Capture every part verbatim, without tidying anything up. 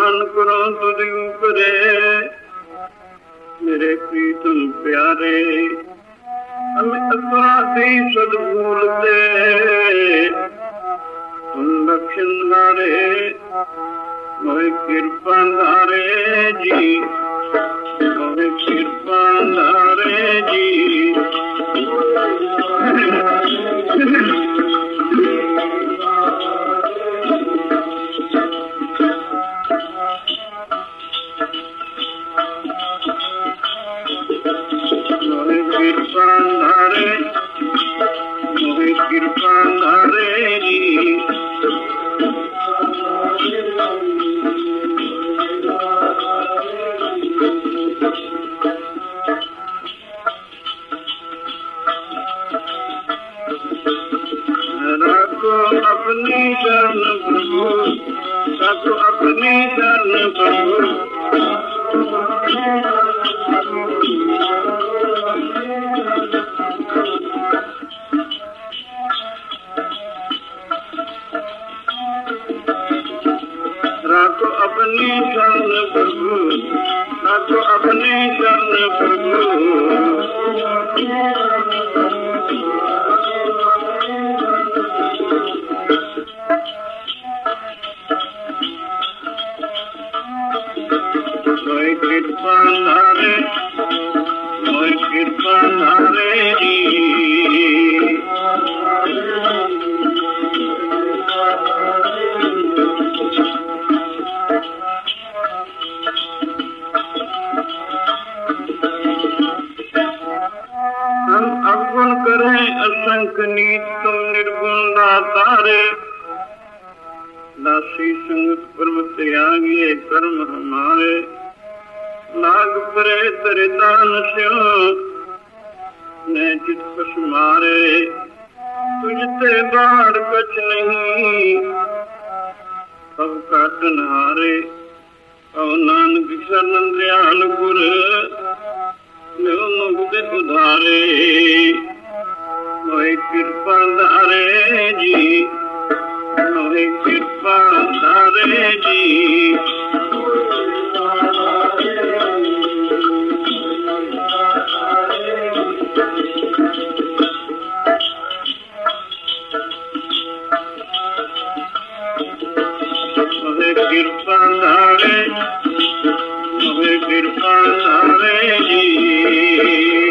मान करो तुझ ऊपरे मेरे प्रीतम प्यारे हमें अपराधी सदभूल दे तुम दक्षिण धारे मोहे कृपा धारे जी मोहे कृपा धारे जी मोहे कृपा धारे मोहे कृपा धारे जी अपनी शरण प्रभु रखो अपनी शरण प्रभु रखो अपनी शरण प्रभु रखो अपनी शरण प्रभु मोहे कृपा धारे मोहे कृपा धारे जी हम अवगुण करें असंख्य नीत तुम निर्गुण दातारे दासी संगत कर्म त्यागिए कर्म हमारे नाग परे तरे दान स्यो ने चित पश मारे तुझते बाहर कुछ नहीं अब काटन हारे अब नानक शरण दयाल गुर मुक्त उधारे मोहे कृपा धारे जी मोहे कृपा धारे जी मोहे कृपा धारे मोहे कृपा धारे जी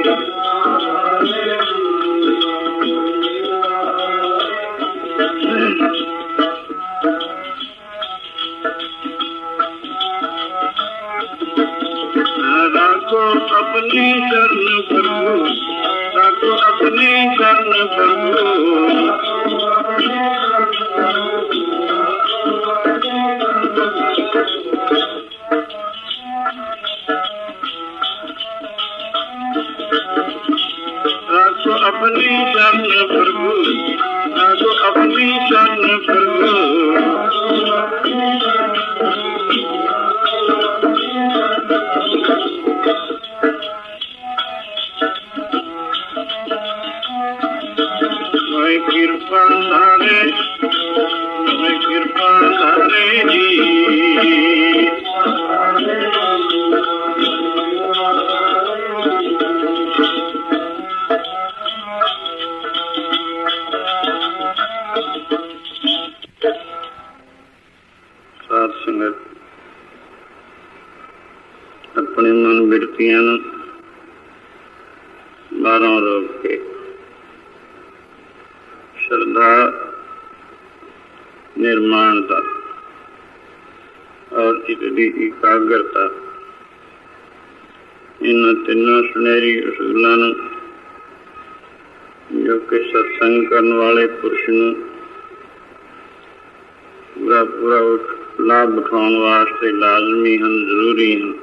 रखो अपनी शरण प्रभु रखो अपनी शरण प्रभु रखो अपनी शरण प्रभु रखो अपनी शरण प्रभु मोहे कृपा धारे मोहे कृपा धारे जी साध संगत अपने मन बिरतियां बारों रोक के श्रद्धा निर्माणता और चित्त की एकाग्रता इन तीनों सुनहरी असूलों जो कि सत्संग करने वाले पुरुष नूं पूरा पूरा लाभ उठाने वास्ते लाजमी हैं, जरूरी हैं।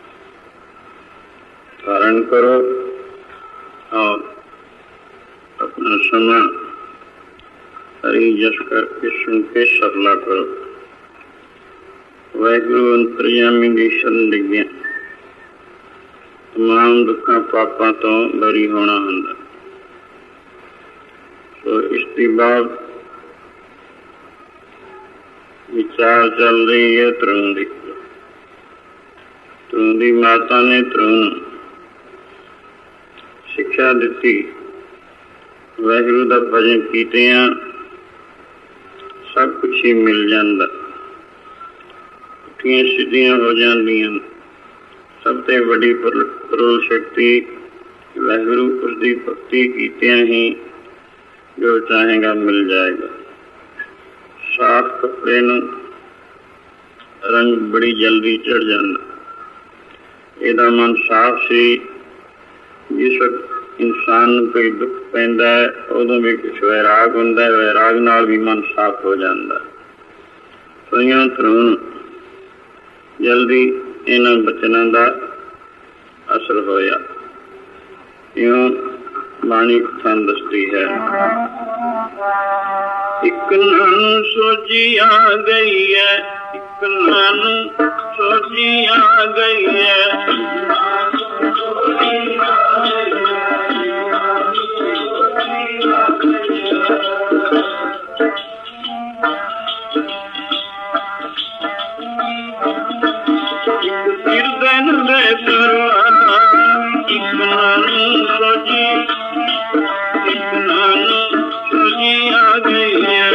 धारण करो और अपना समय हरि जस करके सुन के सरला करो। वाहिगुरु अंतर्यामी की शरण लगिया तमाम दुखा पापा तो बरी होना हुंदा। तो इसकी बात विचार चल रही है तरंग दी ਧਰੂ ਦੀ ਮਾਤਾ ਨੇ ਧਰੂ ਨੂੰ ਸਿੱਖਿਆ ਦਿੱਤੀ, ਵਾਹਿਗੁਰੂ ਦਾ ਭਜਨ ਕੀਤਿਆਂ ਸਭ ਕੁਛ ਹੀ ਮਿਲ ਜਾਂਦਾ, ਪੁੱਠੀਆਂ ਸਿੱਧੀਆਂ ਹੋ ਜਾਂਦੀਆਂ। ਸਭ ਤੋਂ ਵੱਡੀ ਪਰੋਲ ਸ਼ਕਤੀ ਵਾਹਿਗੁਰੂ, ਉਸਦੀ ਭਗਤੀ ਕੀਤਿਆਂ ਹੀ ਜੋ ਚਾਹੇਗਾ ਮਿਲ ਜਾਏਗਾ। ਸਾਫ਼ ਕੱਪੜੇ ਨੂੰ ਰੰਗ ਬੜੀ ਜਲਦੀ ਚੜ ਜਾਂਦਾ। ਇਹਦਾ ਮਨ ਸਾਫ਼ ਸੀ। ਜਿਸ ਵਕਤ ਇਨਸਾਨ ਨੂੰ ਕੋਈ ਦੁੱਖ ਪੈਂਦਾ ਹੈ ਉਦੋਂ ਵੀ ਕੁਛ ਵੈਰਾਗ ਹੁੰਦਾ ਹੈ, ਵੈਰਾਗ ਨਾਲ ਵੀ ਮਨ ਸਾਫ਼ ਹੋ ਜਾਂਦਾ। ਸੋਈਆਂ ਧਰੂ ਜਲਦੀ ਇਹਨਾਂ ਬਚਨਾਂ ਦਾ ਅਸਰ ਹੋਇਆ। ਇਉਂ ਬਾਣੀ ਕਥਨ ਦੱਸਦੀ ਹੈ। ਇੱਕ ਨਾਨੂੰ ਸੋਝੀ ਆ ਗਈ ਹੈ, ਇੱਕ ਨਾਨੂੰ ਸੋਝੀ ਆ ਗਈ ਹੈ। ਦਿਨ ਦੇ ਸਰਵਾ ਇੱਕ ਨਾਨੂੰ ਸੋਝੀ, ਇੱਕ ਨਾਨੂੰ ਸੋਝੀ ਆ ਗਈ ਹੈ।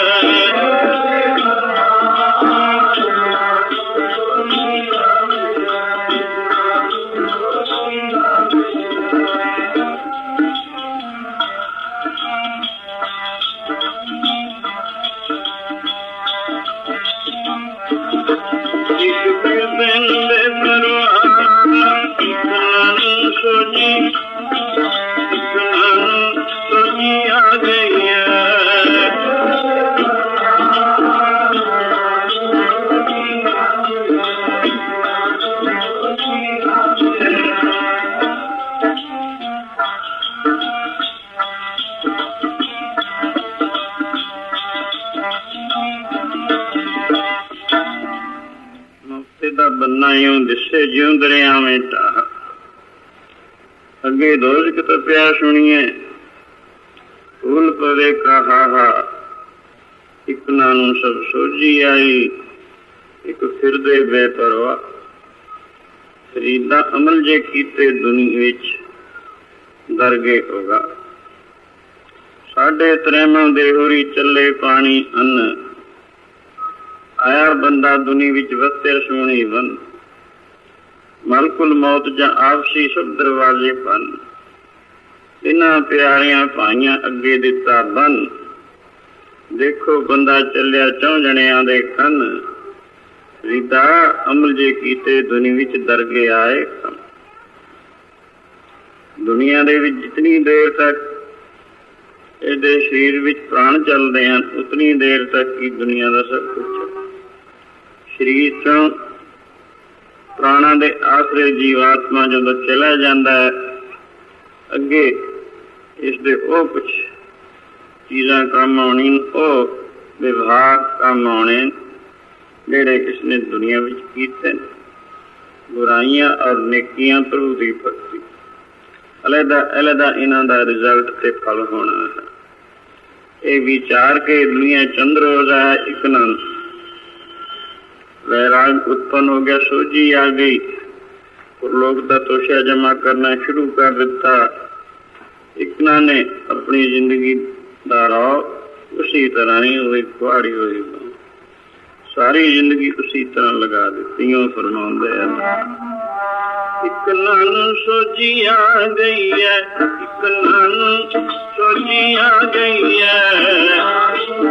ਦਾ ਬੰਨਾ ਇਉਂ ਦਿਸੇ ਜਿਉਂ ਦਰਿਆਵੇਂ ਢਾਹ। ਅੱਗੇ ਦੋਜਕ ਤਪਿਆ ਸੁਣੀਏ, ਫੂਲ ਪਵੇ ਕਹਾ। ਇੱਕ ਨਾਨੂੰ ਸਭ ਸੋਝੀ ਆਈ, ਇੱਕ ਫਿਰਦੇ ਬੇਪਰਵਾਹ। ਫਰੀਦਾ ਅਮਲ ਜੇ ਕੀਤੇ ਦੁਨੀਆ ਵਿੱਚ ਦਰਗੇ ਹੋਗਾ। ਸਾਡੇ ਤਰੇਮਾਂ ਦੇ ਹੋਰੀ ਚੱਲੇ ਪਾਣੀ ਅੰਨ। ਆਇਆ ਬੰਦਾ ਦੁਨੀ ਵਿੱਚ ਵਸਿਆ ਸੋਹਣੀ ਬਨ। ਮਲਕੁਲ ਮੌਤ ਜਾਂ ਆਪਸੀ ਸਭ ਦਰਵਾਜ਼ੇ ਬਨ। ਇਹਨਾਂ ਪਿਆਰਿਆਂ ਭਾਈਆਂ ਅੱਗੇ ਦਿੱਤਾ ਬੰਨ। ਦੇਖੋ ਬੰਦਾ ਚੱਲਿਆ ਚੌਂ ਜਣਿਆਂ ਦੇ ਕੰਨ। ਫਰੀਦਾ ਅਮਲ ਜੇ ਕੀਤੇ ਦੁਨੀ ਵਿੱਚ ਦਰਗੇ ਆਏ। ਦੁਨੀਆ ਦੇ ਵਿੱਚ ਜਿਤਨੀ ਦੇਰ ਤੱਕ ਇਹਦੇ ਸਰੀਰ ਵਿੱਚ ਪ੍ਰਾਣ ਚੱਲਦੇ ਹਨ, ਉਤਨੀ ਦੇਰ ਤੱਕ ਹੀ ਦੁਨੀਆ ਦਾ ਸਭ ਕੁਛ। ਸਰੀਰ ਚੋਂ ਪ੍ਰਾਣਾਂ ਦੇ ਆਸਰੇ ਜੀਵਾਤਮਾ ਜਦੋਂ ਚਲਾ ਜਾਂਦਾ ਹੈ, ਅੱਗੇ ਇਸਦੇ ਉਹ ਕੁਛ ਚੀਜ਼ਾਂ ਕੰਮ ਆਉਣੀ, ਉਹ ਵਿਵਹਾਰ ਕੰਮ ਆਉਣੇ ਜਿਹੜੇ ਇਸਨੇ ਦੁਨੀਆ ਵਿੱਚ ਕੀਤੇ ਨੇ। ਬੁਰਾਈਆਂ ਔਰ ਨੇਕੀਆਂ ਪ੍ਰਭੂ ਦੀ ਭਗਤੀ, ਅਲੱਗਾ ਅਲੱਗਾ ਇਹਨਾਂ ਦਾ ਰਿਜ਼ਲਟ ਤੇ ਫਲ ਹੋਣਾ ਹੈ। ਇਹ ਵਿਚਾਰ ਕੇ ਦੁਨੀਆ ਚੰਦਰ ਹੋ ਜਾਏ, ਇੱਕ ਨਾਲ वैराग उत्पन्न हो गया, सोझी आ गई और लोग का तोशा जमा करना शुरू कर दिता। इकना ने अपनी जिंदगी का राह उसी तरह ही हुई, कुहाड़ी हुई, सारी जिंदगी उसी तरह लगा दी। फरमाउंदे एक नानू सोझी आ गई है, एक नानू सोझी आ गई है।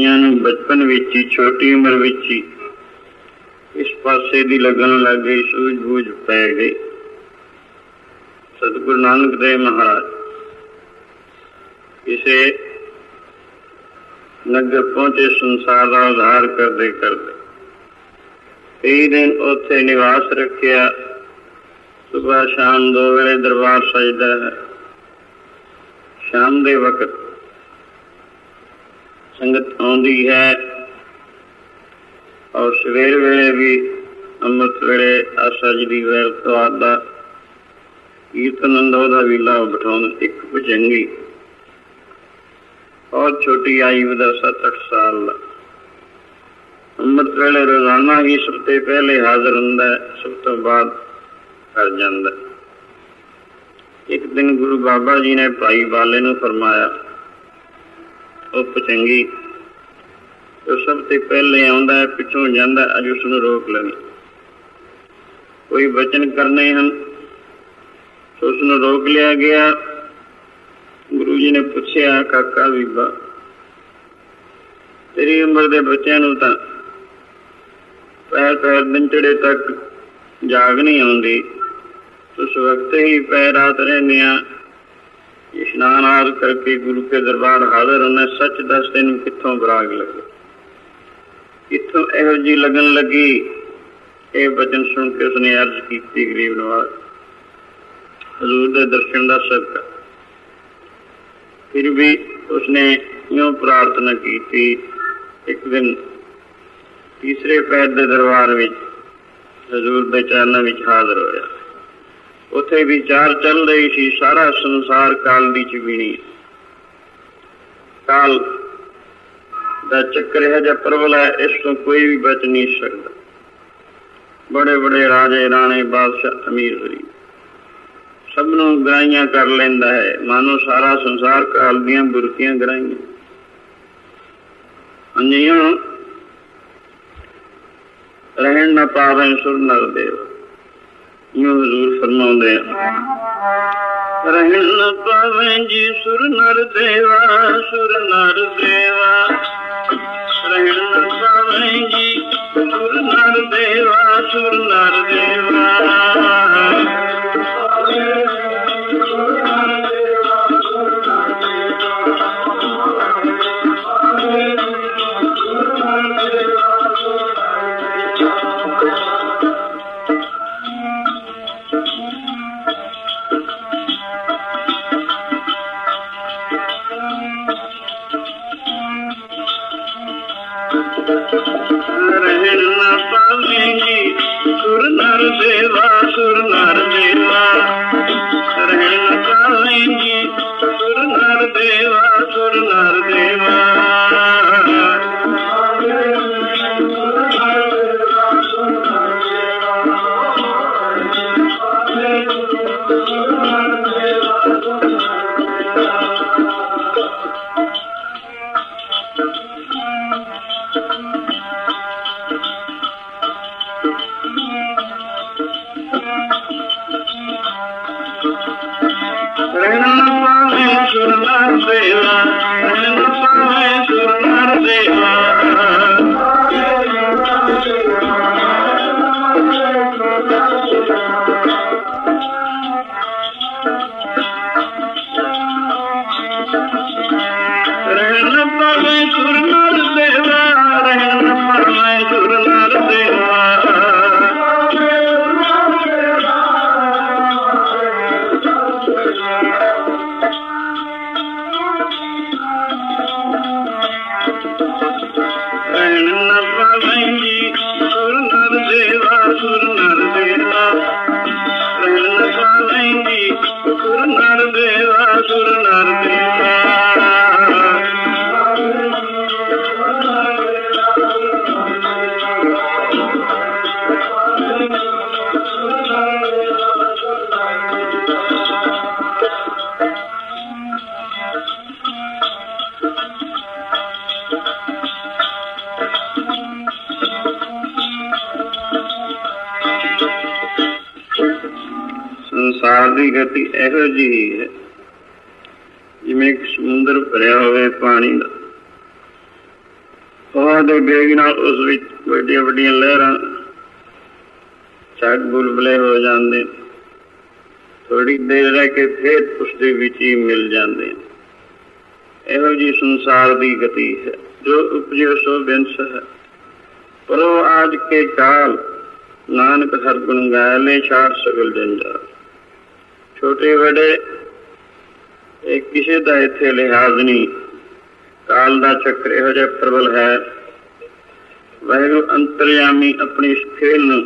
ਕਈਆਂ ਨੂੰ ਬਚਪਨ ਵਿੱਚ ਹੀ, ਛੋਟੀ ਉਮਰ ਵਿੱਚ ਹੀ ਇਸ ਪਾਸੇ ਦੀ ਲੱਗਣ ਲੱਗ ਗਈ, ਸੂਝ ਬੂਝ ਪੈ ਗਈ। ਸਤਿਗੁਰੂ ਨਾਨਕ ਦੇਵ ਮਹਾਰਾਜ ਕਿਸੇ ਨਗਰ ਪਹੁੰਚੇ, ਸੰਸਾਰ ਦਾ ਉਧਾਰ ਕਰਦੇ ਕਰਦੇ ਕਈ ਦਿਨ ਉੱਥੇ ਨਿਵਾਸ ਰੱਖਿਆ। ਸੁਬਾਹ ਸ਼ਾਮ ਦੋ ਵੇਲੇ ਦਰਬਾਰ ਸਜਦਾ ਹੈ। ਸ਼ਾਮ ਦੇ ਵਕਤ ਸੰਗਤ ਆਉਂਦੀ ਹੈ ਔਰ ਸਵੇਰ ਵੇਲੇ ਵੀ ਅੰਮ੍ਰਿਤ ਵੇਲੇ ਆਸਾ ਜੀ ਦੀ ਵੈਰਤਵਾਰ ਦਾ ਕੀਰਤਨ ਅੰਦੋ ਦਾ ਵੀਲਾ ਬਿਠਾਉਂਦੇ। ਇੱਕ ਭੁਜੰਗੀ ਬਹੁਤ ਛੋਟੀ ਆਯੂ ਦਾ, ਸੱਤ ਅੱਠ ਸਾਲ ਦਾ, ਅੰਮ੍ਰਿਤ ਵੇਲੇ ਰੋਜ਼ਾਨਾ ਹੀ ਸਭ ਤੋਂ ਪਹਿਲੇ ਹਾਜ਼ਰ ਹੁੰਦਾ, ਸਭ ਤੋਂ ਬਾਅਦ ਕਰ ਜਾਂਦਾ। ਇੱਕ ਦਿਨ ਗੁਰੂ ਬਾਬਾ ਜੀ ਨੇ ਭਾਈ ਬਾਲੇ ਨੂੰ ਫਰਮਾਇਆ, ਉਹ ਭੁਜੰਗੀ ਜੋ ਸਭ ਤੋਂ ਪਹਿਲੇ ਆਉਂਦਾ ਹੈ, ਪਿੱਛੋਂ ਜਾਂਦਾ, ਅੱਜ ਉਸਨੂੰ ਰੋਕ ਲੈਣੀ। ਕੋਈ ਵਚਨ ਕਰਨੇ ਹਨ, ਉਸਨੂੰ ਰੋਕ ਲਿਆ ਗਿਆ। ਗੁਰੂ ਜੀ ਨੇ ਪੁੱਛਿਆ, ਕਾਕਾ ਬੀਬਾ, ਤੇਰੀ ਉਮਰ ਦੇ ਬੱਚਿਆਂ ਨੂੰ ਤਾਂ ਪੈਰ ਪੈਰ ਦਿਨ ਚੜੇ ਤੱਕ ਜਾਗ ਨਹੀਂ ਆਉਂਦੀ, ਉਸ ਵਕਤ ਹੀ ਪੈ ਰਾਤ ਰਹਿੰਦੇ ਆ, ਇਸ਼ਨਾਨ ਆਦਿ ਕਰਕੇ ਗੁਰੂ ਕੇ ਦਰਬਾਰ ਹਾਜ਼ਰ ਹੋਣਾ। ਸੱਚ ਦੱਸ, ਤੈਨੂੰ ਕਿੱਥੋਂ ਬਰਾਗ ਲੱਗੇ, ਕਿੱਥੋਂ ਇਹੋ ਜਿਹੀ ਲੱਗਣ ਲੱਗੀ? ਇਹ ਬਚਨ ਸੁਣ ਕੇ ਉਸਨੇ ਅਰਜ਼ ਕੀਤੀ, ਗਰੀਬ ਨਵਾਜ਼, ਹਜ਼ੂਰ ਦੇ ਦਰਸ਼ਨ ਦਾ ਸਦਕਾ। ਫਿਰ ਵੀ ਉਸਨੇ ਇਉਂ ਪ੍ਰਾਰਥਨਾ ਕੀਤੀ। ਇੱਕ ਦਿਨ ਤੀਸਰੇ ਪੈਰ ਦੇ ਦਰਬਾਰ ਵਿੱਚ ਹਜ਼ੂਰ ਦੇ ਚਰਨਾਂ ਵਿੱਚ ਹਾਜ਼ਰ ਹੋਇਆ। ਉੱਥੇ ਵਿਚਾਰ ਚੱਲ ਰਹੀ ਸੀ, ਸਾਰਾ ਸੰਸਾਰ ਕਾਲ ਦੀ ਚਬੀਣੀ, ਕਾਲ ਦਾ ਚੱਕਰ ਇਹੋ ਜਿਹਾ ਪ੍ਰਬਲ ਹੈ, ਇਸ ਤੋਂ ਕੋਈ ਵੀ ਬਚ ਨਹੀਂ ਸਕਦਾ। ਬੜੇ ਬੜੇ ਰਾਜੇ, ਰਾਣੇ, ਬਾਦਸ਼ਾਹ, ਅਮੀਰ ਗਰੀਬ ਸਭ ਨੂੰ ਗਰਾਈਆਂ ਕਰ ਲੈਂਦਾ ਹੈ, ਮਾਨੋ ਸਾਰਾ ਸੰਸਾਰ ਕਾਲ ਦੀਆਂ ਬੁਰਕੀਆਂ ਗਰਾਈਆਂ। ਅੰਜੀਆਂ ਰਹਿਣ ਨਾ ਪਾਵੇ ਸੁਰ ਨਰ ਦੇਵ, ਇਉਂ ਹਜ਼ੂਰ ਫਰਮਾਉਂਦੇ ਆ, ਰਹਿਣ ਨਾ ਪਾਵੇ ਜੀ ਸੁਰ ਨਰ ਦੇਵਾ, ਸੁਰ ਨਰ ਦੇਵਾ, ਰਹਿਣ ਨਾ ਪਾਵੇ ਜੀ ਸੁਰ ਨਰ ਦੇਵਾ, ਸੁਰ ਨਰ ਦੇਵਾ। ਰਹਿਣ ਨਾ ਪਾਵੇਂਗੀ ਸੁਰ ਨਰ ਦੇਵਾ, ਸੁਰ ਨਰ ਦੇਵਾ, ਰਹਿਣ ਨਾ ਪਾਵੇਂਗੀ ਸੁਰ ਨਰ ਦੇਵਾ, ਸੁਰ ਨਰ ਦੇਵਾ। ਸੰਸਾਰ ਦੀ ਗਤੀ ਇਹੋ ਜਿਹੀ ਹੈ ਜਿਵੇਂ ਇੱਕ ਸਮੁੰਦਰ ਭਰਿਆ ਹੋਵੇ ਪਾਣੀ ਦਾ, ਹਵਾ ਦੇ ਵੇਗ ਨਾਲ ਉਸ ਵਿੱਚ ਵੱਡੀਆਂ ਵੱਡੀਆਂ ਲਹਿਰਾਂ ਝੱਟ ਬੁਲਬੁਲੇ ਹੋ ਜਾਂਦੇ, ਥੋੜੀ ਦੇਰ ਰਹਿ ਕੇ ਫਿਰ ਉਸਦੇ ਵਿੱਚ ਹੀ ਮਿਲ ਜਾਂਦੇ। ਇਹੋ ਜਿਹੀ ਸੰਸਾਰ ਦੀ ਗਤੀ ਹੈ। ਜੋ ਉਪਜਿਓ ਸੋ ਬਿਨਸ ਹੈ, ਪਰੋ ਆਜ ਕੇ ਕਾਲ, ਨਾਨਕ ਹਰ ਗੁਣ ਗਾਇ ਲੈ ਛਾੜ ਸਗਲ ਜੰਜਾਲ। ਛੋਟੇ ਵੱਡੇ ਇਹ ਕਿਸੇ ਦਾ ਇੱਥੇ ਲਿਹਾਜ਼ ਨਹੀਂ। ਕਾਲ ਦਾ ਚੱਕਰ ਇਹੋ ਜਿਹਾ ਪ੍ਰਬਲ ਹੈ। ਵਾਹਿਗੁਰੂ ਅੰਤਰਯਾਮੀ ਆਪਣੀ ਇਸ ਖੇਲ ਨੂੰ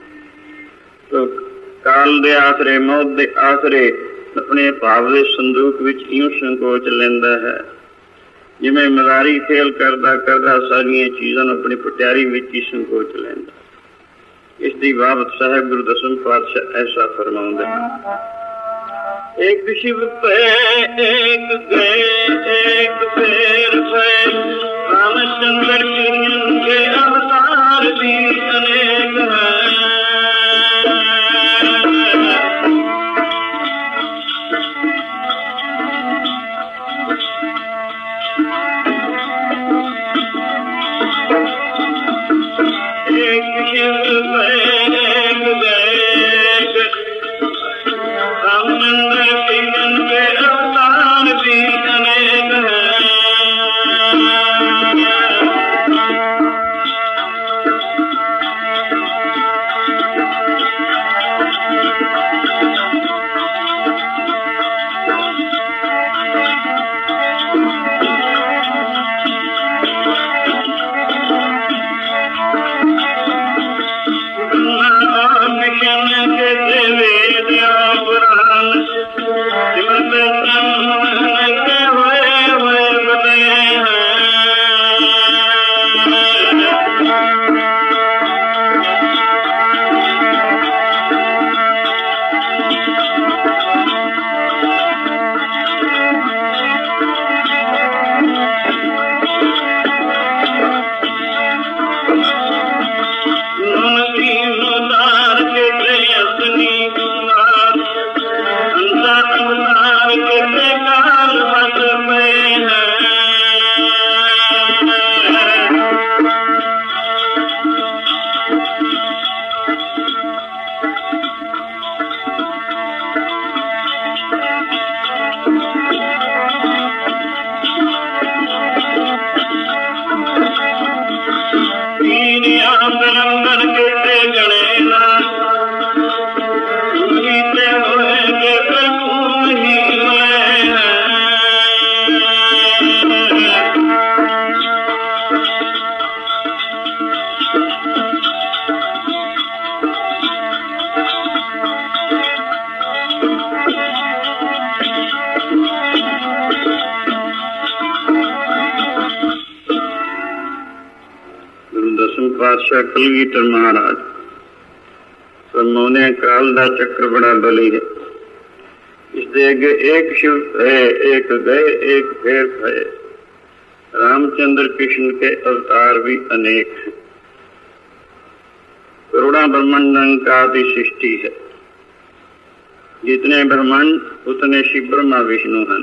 ਕਾਲ ਦੇ ਆਸਰੇ, ਮੌਤ ਦੇ ਆਸਰੇ ਆਪਣੇ ਭਾਵ ਦੇ ਸੰਦੂਕ ਵਿੱਚ ਇਉਂ ਸੰਕੋਚ ਲੈਂਦਾ ਹੈ ਜਿਵੇਂ ਮਜ਼ਾਰੀ ਖੇਲ ਕਰਦਾ ਕਰਦਾ ਸਾਰੀਆਂ ਚੀਜ਼ਾਂ ਨੂੰ ਆਪਣੀ ਪਟਿਆਰੀ ਵਿੱਚ ਹੀ ਸੰਕੋਚ ਲੈਂਦਾ। ਇਸ ਦੀ ਬਾਬਤ ਸਾਹਿਬ ਗੁਰੂ ਦਸਮ ਪਾਤਸ਼ਾਹ ਐਸਾ ਫਰਮਾਉਂਦੇ ਹਨ। एक शिव पे एक गए एक फेर भय, रामचंद्र के अवतार भी अनेक हैं। एक शिव पे एक गए, रामचंद्र के अवतार भी अनेक हैं। ਪਾਤਸ਼ਾਹ ਕਲਗੀਧਰ ਮਹਾਰਾਜ ਫਰਮਾਉਂਦੇ ਕਾਲ ਦਾ ਚੱਕਰ ਬੜਾ ਬਲੀ ਹੈ। ਇਸਦੇ ਅੱਗੇ ਇੱਕ शिव है एक गए एक फेर भय, रामचंद्र कृष्ण के अवतार भी अनेक है। करोड़ा ब्रह्मांड का आदि सृष्टि है। जितने ब्रह्मांड उतने शिव ब्रह्मा विष्णु हैं।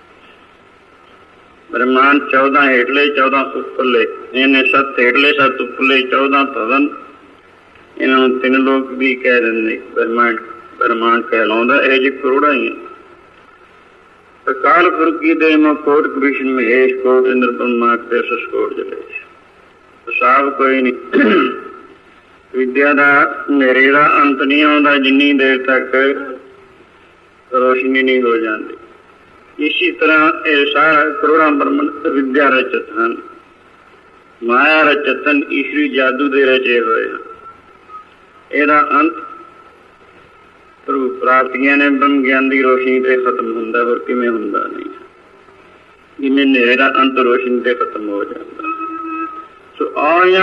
ब्रह्मांड चौदह हेठले चौदह उपरले, इन्हें सत्त हेठले सत्त उपरले चौदह भवन, इन्होंने तीन लोग भी कह रहे ब्रह्मांड ब्रह्मांड कहलाउंदा ਇਹ ਜੀ ਕਰੋੜਾਂ ਹੀ ਹੈ। ਕਾਲ ਪੁਰਖ ਕੀ ਦੇ ਮੋ ਕੋਟ ਕ੍ਰਿਸ਼ਨ ਮਹੇਸ਼ ਕੋਟ ਇੰਦਰ ਬ੍ਰਹਮਾ ਤੇ ਸਸਕੋਟ ਜਲੇ ਸਾਬ ਕੋਈ ਨਹੀਂ। ਵਿਦਿਆ ਦਾ ਮੇਰੇ ਦਾ ਅੰਤ ਨਹੀਂ ਆਉਂਦਾ ਜਿੰਨੀ ਦੇਰ ਤੱਕ ਰੋਸ਼ਨੀ ਨਹੀਂ ਹੋ ਜਾਂਦੀ। इसी तरह ये सारा करोड़ा ब्रह्मांड विद्या रचत हैं, माया रचत हैं, ईश्वरी जादू दे रचे हुए हैं। ਇਹਦਾ अंत प्रभु प्राप्तियां ने ब्रह्म ज्ञान की रोशनी से खत्म होंदा, और किवें होंदा नहीं। जिवें नेरे दा अंत रोशनी से खत्म हो जाता। सो आया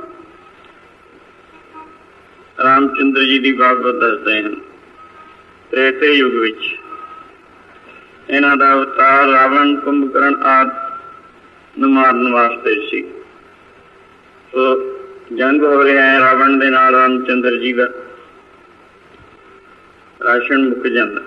रामचंद्र जी की बाबत दसदे हैं। त्रेते युग विच इन्हां दा अवतार रावण कुंभकर्ण आदि नूं मारन वास्ते सी। तो जंग हो रहा है रावण दे नाल रामचंद्र जी का। राशन मुक जाता।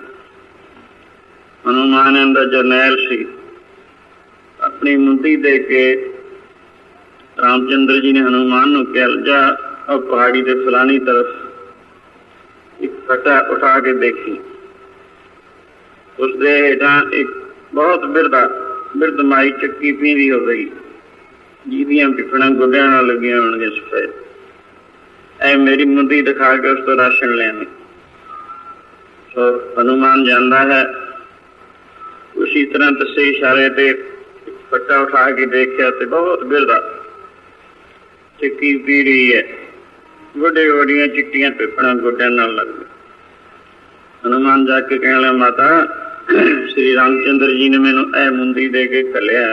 हनुमान दा जरनैल सी, अपनी मुंदी दे के रामचंद्र जी ने हनुमान को कहा, जा और पहाड़ी के फलानी तरफ एक फटा उठा के देखी। उसके हेठा एक बहुत बिरदा बिरद माई चक्की पींदी हो गई, जिहदियां पिफड़ा गुड्डियां नाल लगियां होणगीआं सफेद। ऐ मेरी मुंदी दिखा के उस तो राशन लेने। तो हनुमान जाता है, उसी तरह दसे इशारे ते फट्टा उठा के देखा तो बहुत बिरदा चक्की पी रही है, बड़े बड़िया चिट्टियां पिपड़ा गोड्या नाल लग गई। हनुमान जाके कहने लगा, माता श्री रामचंद्र जी ने मैनू ऐ मुंदी दे के घलिया,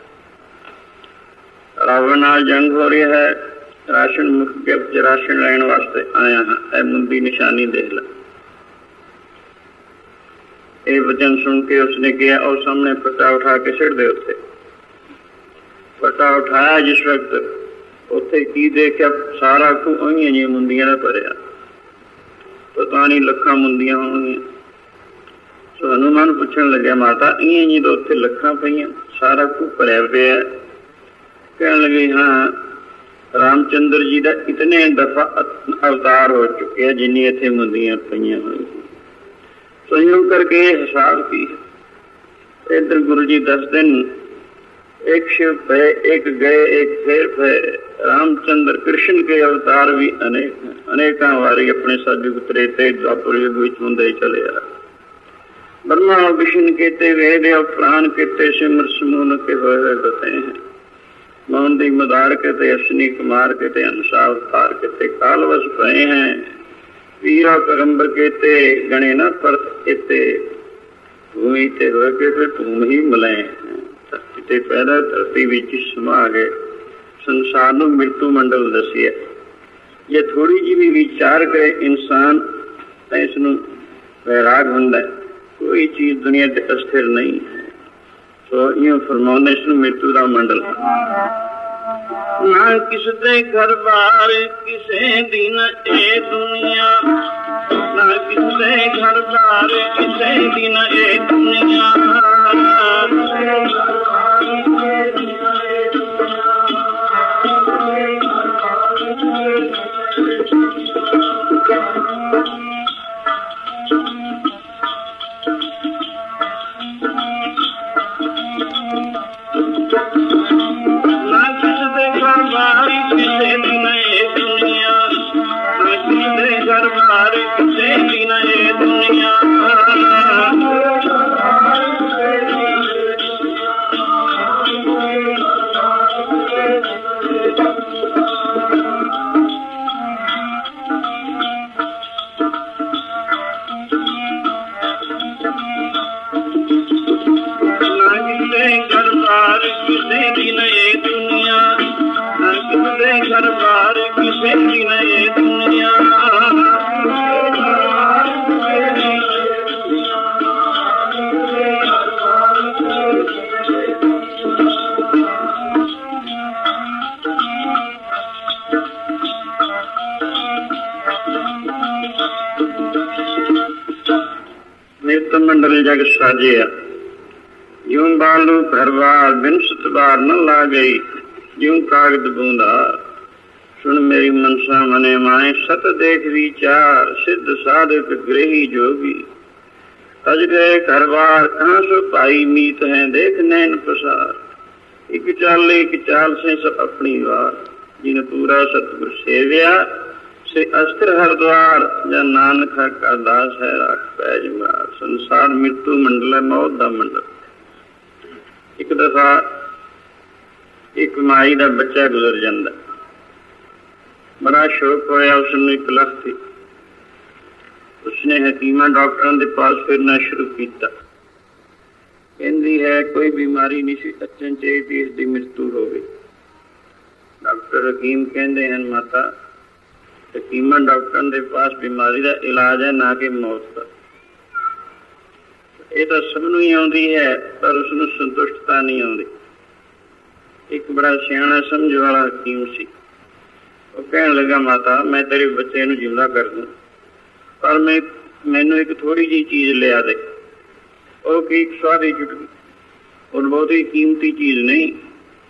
रावण नाल जंग हो रही है, राशन मुख के राशन लैन वास्ते आया हाँ, ऐ मुंदी निशानी देख ला। ये वचन सुन के उसने किया और सामने फटा उठा के सिर दे उत्ते। फटा उठाया जिस वक्त उत्थे की देखा, सारा खूह उहियां जी मुंदियां दा भरिया, पता नहीं लखा मुंदियां होणगियां। तो हनुमान पूछण लग्या, माता इं जी तो उत्थे लखा पईयां, सारा खूह भरिया पिया। कहने लगे, हाँ रामचंद्र जी का इतने दफा अवतार हो चुके हैं जिन्नी इत्थे मुंदियां पईयां होईयां। संयोग करके हिसाब की है। इधर गुरु जी दस दिन एक शिव पे, एक गए, एक फिर पे। रामचंद्र कृष्ण के अवतार भी अनेक हैं, अनेका वारी अपने सतयुग त्रेते द्वापर युग विच हुंदे चले आ। ब्रह्मा विष्णु केते वेद और प्राण केते सिमर समून के होए बते हैं। मौन दी मदार केते अश्विनी कुमार केते अंसा अवतार केते कालवश भये हैं। वीरा पैगंबर केते गणे न परत एते। भूमि ते होए के फिर भूमि ही मिले हैं। धरती ते पैदा धरती विच समा गए। संसार नूं मृत्यु मंडल दसिया। जे थोड़ी जी भी विचार करे इंसान तो इसनूं वैराग हुंदा है। कोई चीज दुनिया ते अस्थिर नहीं है। तो यूं फरमाउंदे इसनूं मृत्यु दा मंडल। ना किस दे घर बार किसे दिन ए दुनिया, ना किस दे घर बार किसे दिन ए दुनिया। मंडल जग साजिया। यूं बालू घर बार बिन सुत बार न ला गई। यूं कागद बूंदा सुन मेरी मनसा मने माए। सत देख विचार सिद्ध साधक ग्रही जोगी। अज गए घर बार कहाँ सो पाई मीत है देख नैन प्रसार। एक चाल एक चाल से सब अपनी वार। जिन पूरा सतगुर सेव्या से अस्थिर हर द्वार। या नानक का दास है राख पैज मार। संसार मृत्यु मंडल है, मौत का मंडल। एक दफा एक माई का बच्चा गुजर जाता। बड़ा शौक होया उसने, एक लख थी। उसने हकीमा डॉक्टरों के पास फिरना शुरू किया। कहती है कोई बीमारी नहीं सी अचन चाहिए, इसकी मृत्यु हो गई। डॉक्टर हकीम कहते हैं माता हकीमा डॉक्टर के पास बीमारी का इलाज है ना कि मौत का। ये तो सबनों ही आती है पर उसनों संतुष्टता नहीं आती। एक बड़ा सियाना समझ वाला हकीम सी। वो कहने लगा माता मैं तेरे बच्चे नूं जिंदा कर दूं पर मैं मैनू एक थोड़ी जी चीज लिया दे। वो की स्वादी चुटकी और बहुत ही कीमती चीज नहीं।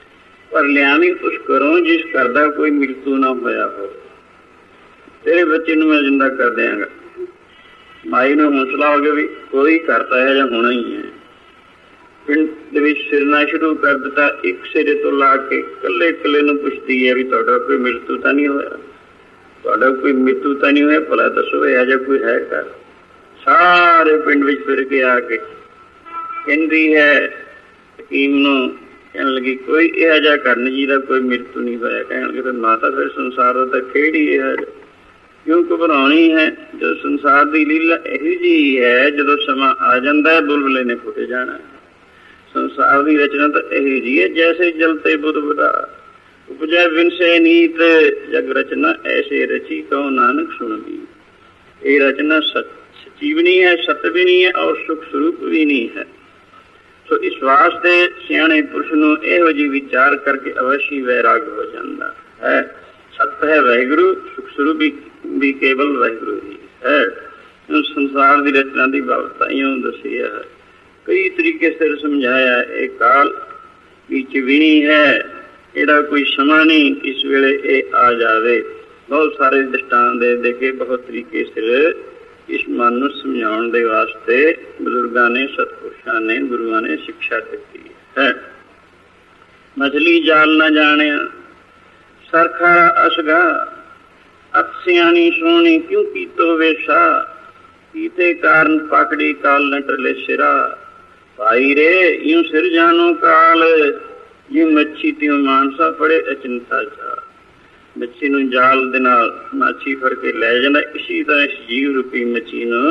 पर लियावी उस घरों जिस घर का कोई मृत्यु ना होया हो। तेरे बच्चे नूं मैं जिंदा कर देंगा। माई नूं हौसला हो गया भी कोई घर तो यह जिहा होना ही है। पिंड दे विच सिरना शुरू कर दिता, एक सिरे तो ला के कल्ले कल्ले नूं पुछदी है भी तुहाडा कोई मृत्यु तो नहीं होया, तुहाडा कोई मृत्यु तो नहीं होया, भला दसो यह जिहा कोई है घर। सारे पिंड विच फिर के आके कहंदी है हकीम नूं, कहने लगी कोई यह जिहा घर नहीं जिहदा कोई मृत्यु नहीं होया। कहण लगे फिर माता फिर संसार दा खेड़ ही इह जिहा, क्यों घबराउणी है? जो संसार की लीला यही जी है, जो समा आ जाता है बुलबुले ने फुट जाना है। संसार की रचना तो यही जी है, जैसे जलते बुध बुधा उपजय विनसे नीत, जग रचना ऐसे रची कहो नानक सुन ली। ये रचना सच्ची भी नहीं है, सत्य भी नहीं है और सुख स्वरूप भी नहीं है। तो इस वास्ते सियाणे पुरुष नूं इहो जी विचार करके अवश्य वैराग हो जाता है। सत्य है वाहिगुरु, सुख स्वरूप भी, भी केवल वाहिगुरु ही है। संसार की रचना की बाबत इं दसी है, कई तरीके से समझाया। एक काल बीच विनी है, एड़ा कोई समा नहीं किस वेले ए आ जावे। बहुत सारे दृष्टांत दे देके बहुत तरीके से इस मन को समझाने के वास्ते बुजुर्गों ने, सतपुरुषों ने, गुरुओं ने शिक्षा दी है। मछली जाल न जाने सरखा असगा, अत सियाणी सोनी क्यों कीतो वेशा, कीते कारण पाकड़ी काल न टले सिरा। भाई रे यूं सिर जानो काल, यूं मच्छी त्यों मानसा पड़े अचिंता जा। मच्छी नूं जाल दे नाल माछी फड़ के लै जांदा, इसी तरह इस जीव रूपी मच्छी नूं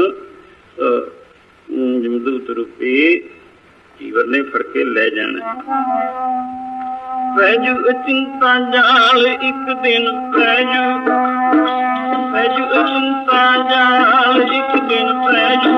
जमदूत रूपी जीवन ने फड़ के लै जाना। पैजू अचिंता जाल एक दिन, पैजू पैजू अचिंता जाल एक दिन पैजू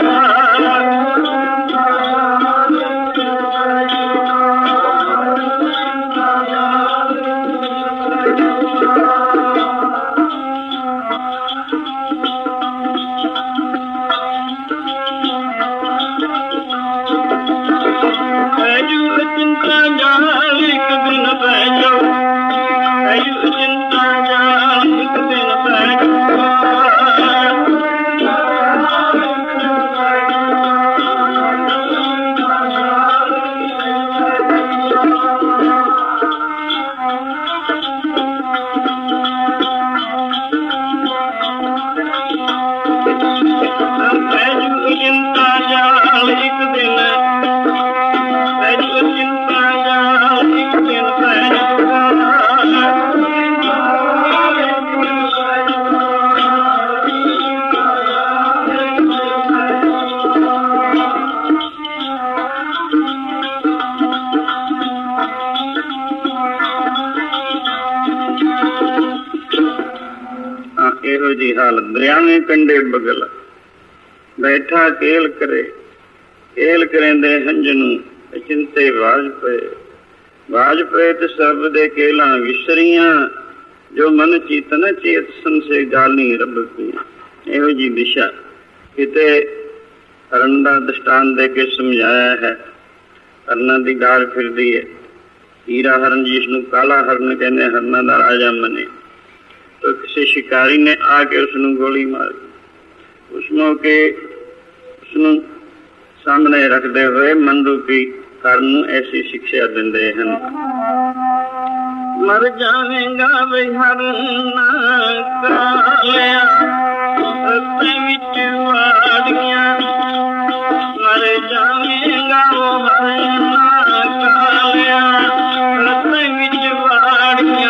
हालत। दरियावे कंडे बगल बैठा केल करे, केल करेंदे हंजनू चिंते बाज पे, बाज पे ते सब दे केला विसरियां, जो मन चीतन चेत संसे गाली रब पिया। इहो जी दिशा किते हरण दा दृष्टांत दे के समझाया है। हरना दी डाल फिरदी है, हीरा हरण जिसनू काला हरण कहने, हरना दा राजा मने। तो किसी शिकारी ने आके उसनू गोली मारी। उस मौके उसनू सामने रखते हुए मन रूपी हर नू ऐसी शिक्षा देंदे हन। मर जावेगा वे हरना कालिया, रस्ते विच वाड़ियां, मर जावेगा वो हरना कालिया, रस्ते विच वाड़ियां।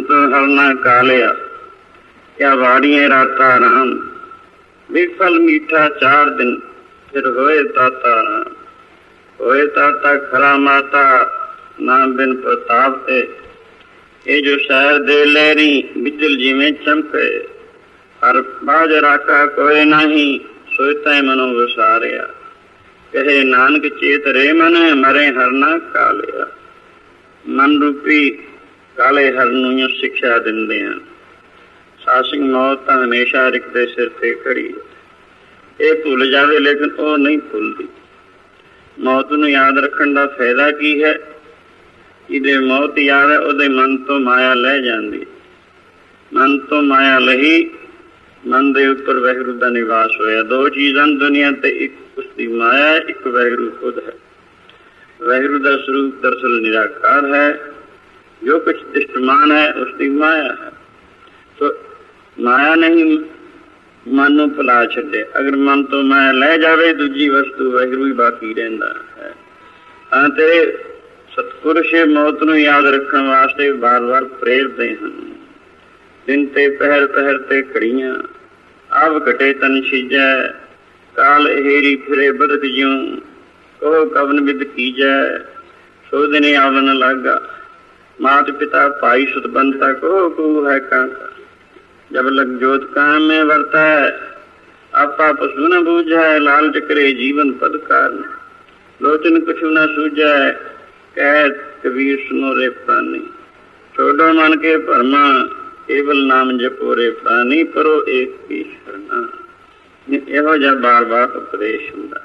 तो हरना कालिया, क्या वाड़िए राता राम, विफल मीठा चार दिन, फिर होए ताता राम। होए ताता खरा माता, नाम बिन प्रताप ते, ये जो शहर दे लहरी बिजल जिमें चमके। हर बाज राका कोई नहीं, सोचता मनो विसारिया। कहे नानक चेत रे मन, मरे हरना कालिया। मन रूपी काले हर नूं सिक्शा दिंदे हैं। सासिक मौत तो हमेशा रिक दे सिर ते खड़ी है। ये भुल जावे लेकिन वो नहीं भुलदी। मौत नूं याद रखण दा फायदा की है? जिहदे मौत याद है उहदे मन तो माया लह जांदी। मन तो माया लही, मन दे उपर वाहिगुरू दा निवास होया। दो चीज़ां दुनिया ते, एक उसकी माया है, एक वाहिगुरू खुद है। वाहिगुरू दा स्वरूप दरअसल निराकार है, जो कुछ दृष्टमान है उसकी माया है। तो माया नहीं मन नूं भुला छड्डे। अगर मन तो माया लै जावे, दूजी वस्तु वाहिगुरू ही बाकी रहिंदा है। हाँ ते सतपुरुष मौत नूं याद रखण वास्ते बार बार प्रेरदे हन। दिन ते पहर पहर ते घड़ियां, आव घटे तन सीजै। काल हेरी फिरे बदक ज्यों, कहो कवन विद कीजै। सो दिन आवन लागा, मात पिता भाई सुत बंधता, कहो को है कांका। जब लग जोत काम में वर्ता है, आपा पशु न बूझै। लालच करे जीवन पद कारण, लोचन कछु न सूझै। कह कबीर सुनो रे प्राणी, छोड़ो मन के भरमा। केवल नाम जपो रे प्राणी, परो एक की शरणा। इहो जिहा बार बार उपदेश हुंदा।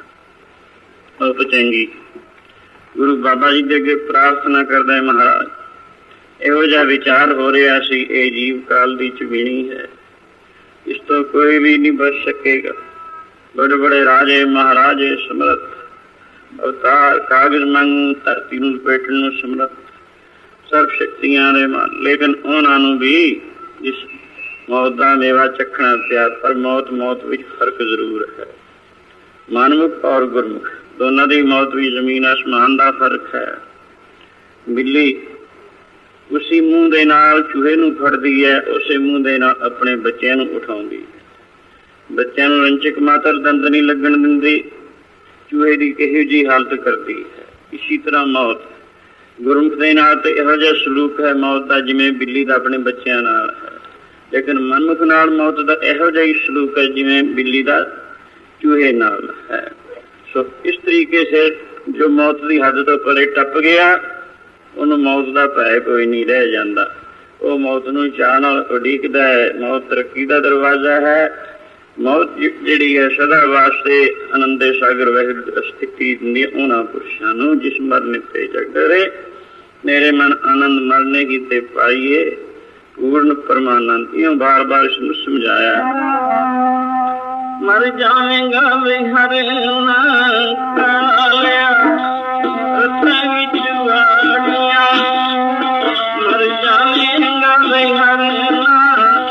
उप चंगी गुरु बाबा जी दे अगे प्रार्थना करदा है, महाराज इहो जिहा विचार हो रहा सी, ये जीव काल दी चवीणी है, इस तो कोई भी नहीं बच सकेगा। बड़े बड़े राजे महाराजे समर्थ, अवतार कागज मंग धरती नूं लपेटण नूं समर्थ, सर्व शक्तियां दे मान, लेकिन उन्हां नूं भी इस मौत दा मेवा चखना पिया। पर मौत मौत विच फर्क जरूर है। मनमुख और गुरमुख दोनों की मौत भी जमीन आसमान का फर्क है। बिल्ली उसी मूँह दे नाल चूहे नूं फड़दी है, उसे मूँह दे नाल अपने बच्चों नूं उठाउंदी है। बच्चों नूं रंचक मात्र दंद नहीं लगन दिंदी, चूहे की किहो जी हालत करती है। इसी तरह मौत गुरमुख दे नाल ते इहो जिहा सलूक है मौत का, जिवें बिल्ली का अपने बच्चों नाल है। लेकिन मनमुख नाल मौत का इहो जिहा सलूक है जिवें बिल्ली का चूहे नाल है। सो इस तरीके से जो मौत की हद तो परे टप गया, उन्होंने मौत का भय कोई नहीं रह जाता। वो मौत नूं चाह नाल उड़ीकदा है। मौत तरक्की का दरवाजा है। मौत जिहड़ी है सदा वास्ते आनंदे सागर वाहिगुरू स्थिति दिंदी उन्हां पुरुषां नूं जिस मरने ते जग डरे। मेरे मन आनंद मरने की ते पाइए पूर्ण परमानंद। यूं बार बार इसनूं समझाया। मर जावेगा वे हर ना कालिया, रत्ना विच वाड़िया। मर जावेगा वे हर ना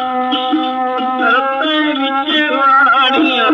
रत्ना विच वाड़िया।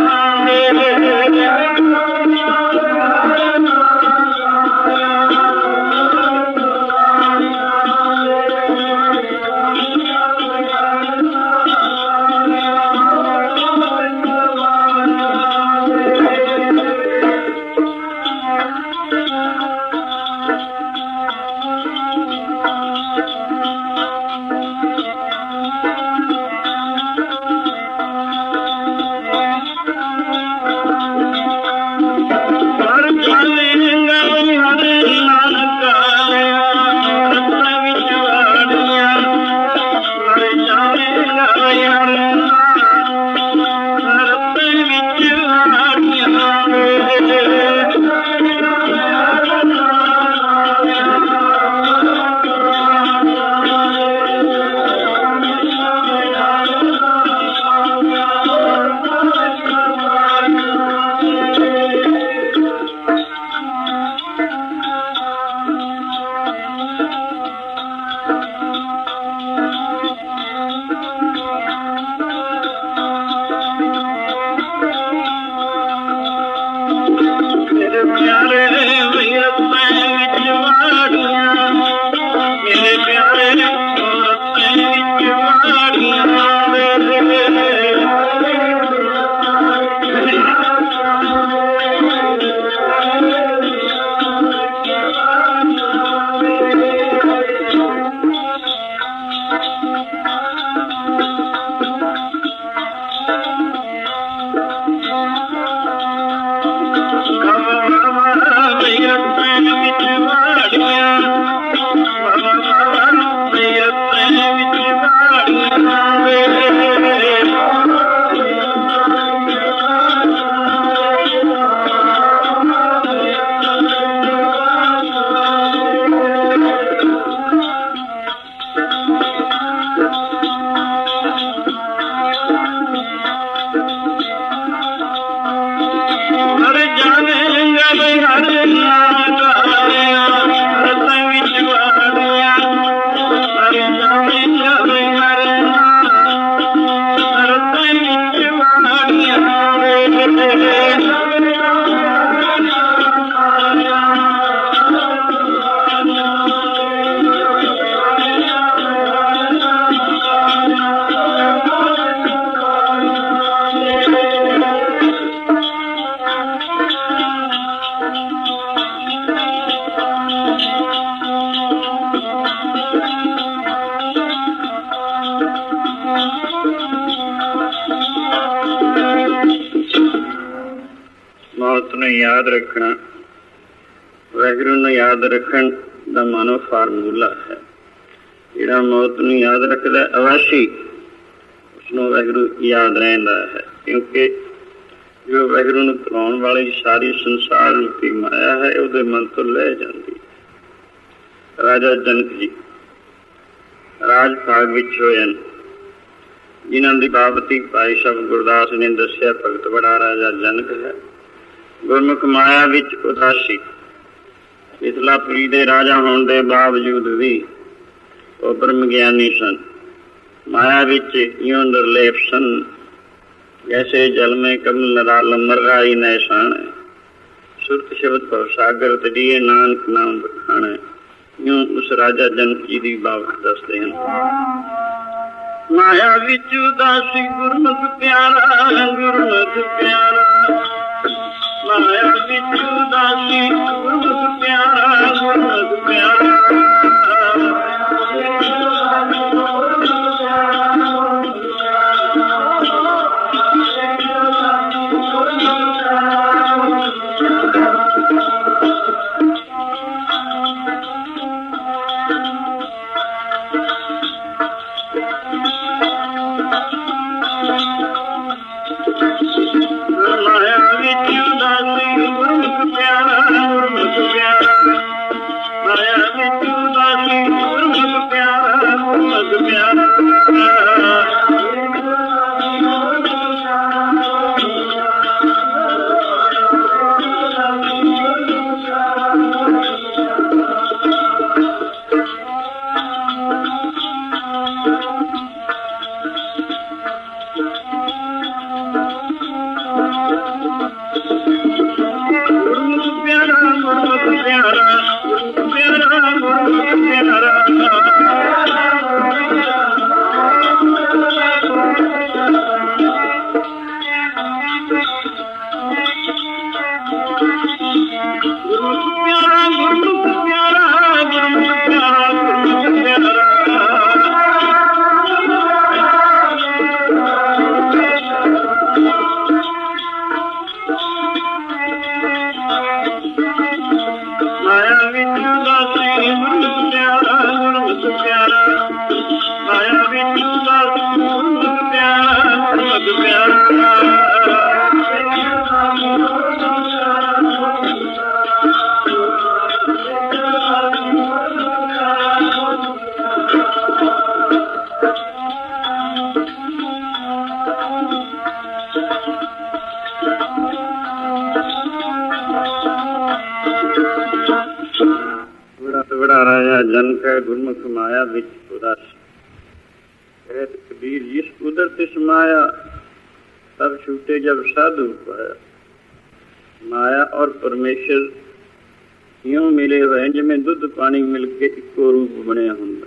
ਨੂੰ ਯਾਦ ਰੱਖਣਾ, ਵਾਹਿਗੁਰੂ ਨੂੰ ਯਾਦ ਰੱਖਣ ਦਾ ਮਾਨੋ ਫਾਰਮੂਲਾ ਹੈ। ਜਿਹੜਾ ਮੌਤ ਨੂੰ ਯਾਦ ਰੱਖਦਾ ਅਵਾਸ਼ੀ, ਉਸਨੂੰ ਵਾਹਿਗੁਰੂ ਯਾਦ ਰਹਿੰਦਾ ਹੈ, ਕਿਉਂਕਿ ਜੋ ਵਾਹਿਗੁਰੂ ਨੂੰ ਭੁਲਾਉਣ ਵਾਲੀ ਸਾਰੀ ਸੰਸਾਰ ਰੂਪੀ ਮਾਇਆ ਹੈ, ਉਹਦੇ ਮਨ ਤੋਂ ਲੈ ਜਾਂਦੀ। ਰਾਜਾ ਜਨਕ ਜੀ ਰਾਜ ਭਾਗ ਵਿੱਚ ਹੋਏ ਹਨ, ਜਿਨ੍ਹਾਂ ਦੀ ਬਾਬਤੀ ਭਾਈ ਸਾਹਿਬ ਗੁਰਦਾਸ ਨੇ ਦੱਸਿਆ। ਭਗਤ ਬੜਾ ਰਾਜਾ ਜਨਕ ਹੈ, ਗੁਰਮੁਖ ਮਾਇਆ ਵਿੱਚ ਉਦਾਸੀ। ਮਿਥਿਲਾਪੁਰੀ ਦੇ ਰਾਜਾ ਹੋਣ ਦੇ ਬਾਵਜੂਦ ਵੀ ਉਹ ਬ੍ਰਹਮ ਗਿਆਨੀ ਸਨ। ਮਾਇਆ ਵਿੱਚ ਇਉਂ ਨਿਰਲੇਪ ਸਨ, ਜੈਸੇ ਜਲ ਮੇਂ ਕਮਲ ਨਿਰਾਲਮ ਮਰਗਾਈ ਨੈਸਾਨ। ਸੁਰਤ ਸ਼ਬਦ ਭਵ ਸਾਗਰ ਤੜੀਏ ਨਾਨਕ ਨਾਮ ਬਖਾਣਾ। ਇਉਂ ਉਸ ਰਾਜਾ ਜਨਕ ਜੀ ਦੀ ਬਾਬਤ ਦੱਸਦੇ ਹਨ। ਮਾਇਆ ਵਿੱਚ ਉਦਾਸੀ ਗੁਰਮੁਖ ਪਿਆਰਾ, ਗੁਰਮੁਖ ਪਿਆਰਾ। ਮਾਇਆ ਵਿੱਚ ਉਦਾਸੀ ਗੁਰਮੁਖ ਪਿਆਰਾ, ਗੁਰਮੁਖ ਪਿਆਰਾ। गुरमुख माया विच उदासी। कहत कबीर जिस कुदरत समाया, तब छूटे जब साधु पाया। माया और परमेश्वर यूं मिले हुए जिमें दुध पानी मिल के इको रूप बने हुंदा।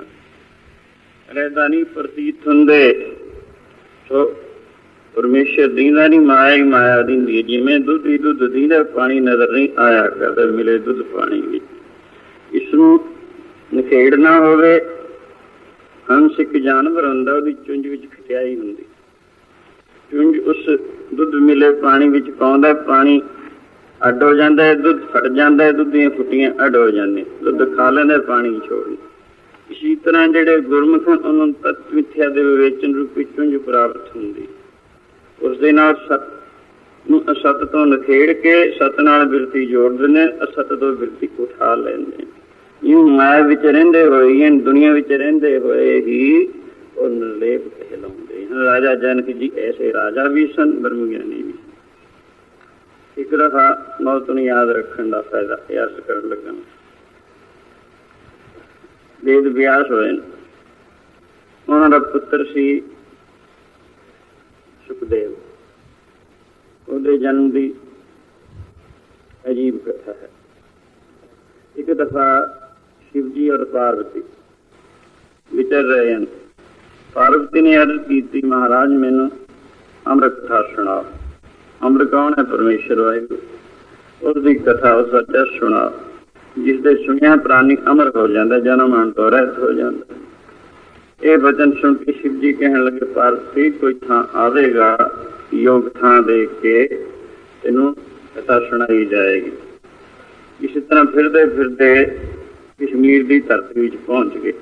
रहता नहीं प्रतीत हुंदे तो परमेश्वर दींदा नहीं, माया ही माया दींदी है। जिमें दुध ही दुध दींदा, पानी नजर नहीं आया करदा, मिले दुध पानी विच। इसनूं नखेड़ना होवे, हंस एक जानवर हुंदा, ਉਹਦੀ ਚੁੰਝ ਵਿੱਚ ਖਟਿਆਈ ਹੁੰਦੀ। ਚੁੰਝ ਉਸ ਦੁੱਧ ਮਿਲੇ ਪਾਣੀ ਵਿੱਚ ਪਾਉਂਦਾ, ਪਾਣੀ ਅੱਡ ਹੋ ਜਾਂਦਾ ਹੈ, ਦੁੱਧ ਫਟ ਜਾਂਦਾ ਹੈ, ਦੁੱਧ ਦੀਆਂ ਫੁੱਟੀਆਂ ਅੱਡ ਹੋ ਜਾਂਦੀਆਂ, ਦੁੱਧ ਖਾ ਲੈਂਦਾ, ਪਾਣੀ ਛੋੜਦਾ। ਇਸੀ ਤਰ੍ਹਾਂ ਜਿਹੜੇ ਗੁਰਮੁਖ ਹਨ, ਉਹਨਾਂ ਨੂੰ ਤੱਤ ਮਿਥਿਆ ਦੇ ਵਿਵੇਚਨ ਰੂਪੀ ਚੁੰਝ ਪ੍ਰਾਪਤ ਹੁੰਦੀ। ਉਸ ਦੇ ਨਾਲ ਸਤ ਨੂੰ ਅਸਤ ਤੋਂ ਨਖੇੜ ਕੇ ਸਤ ਨਾਲ ਬਿਰਤੀ ਜੋੜ ਦਿੰਦੇ, ਅਸਤ ਤੋਂ ਬਿਰਤੀ ਉਠਾ ਲੈਂਦੇ। ਇਉਂ ਮਾਇਆ ਵਿੱਚ ਰਹਿੰਦੇ ਹੋਏ, ਦੁਨੀਆ ਵਿੱਚ ਰਹਿੰਦੇ ਹੋਏ ਹੀ ਉਹ ਨਿਰਲੇਪ ਕਹਿਲਾਉਂਦੇ ਹਨ। ਰਾਜਾ ਜਨਕ ਜੀ ਐਸੇ ਰਾਜਾ ਵੀ ਸਨ, ਬ੍ਰਹਮ ਗਿਆਨੀ ਵੀ। ਇੱਕ ਦਫਾ ਮੌਤ ਨੂੰ ਯਾਦ ਰੱਖਣ ਦਾ ਫਾਇਦਾ ਇਹ ਅਰਜ਼ ਕਰਨ ਲੱਗਾ। ਵੇਦ ਵਿਆਸ ਹੋਏ ਨੇ, ਉਹਨਾਂ ਦਾ ਪੁੱਤਰ ਸੀ ਸੁਖਦੇਵ। ਉਹਦੇ ਜਨਮ ਦੀ ਅਜੀਬ ਕਥਾ ਹੈ। ਇੱਕ ਦਫਾ शिव जी और पार्वती विचर रहे हैं। पार्वती ने अर्ज की, महाराज मैनू अमृत कथा सुनाओ। अमृत कौन है? परमेश्वर वाहिगुरू। उसकी कथा उसका जस सुनाओ, जिसके सुनिया प्राणी अमर हो जाता, जन्म आने तो रहत हो जाता। ये वचन सुन के शिव जी कहने लगे, पार्वती कोई थां आवेगा योग थां देख के तेनू कथा सुनाई जाएगी। इस तरह फिरते फिरते कश्मीर की धरती विच पहुंच गए।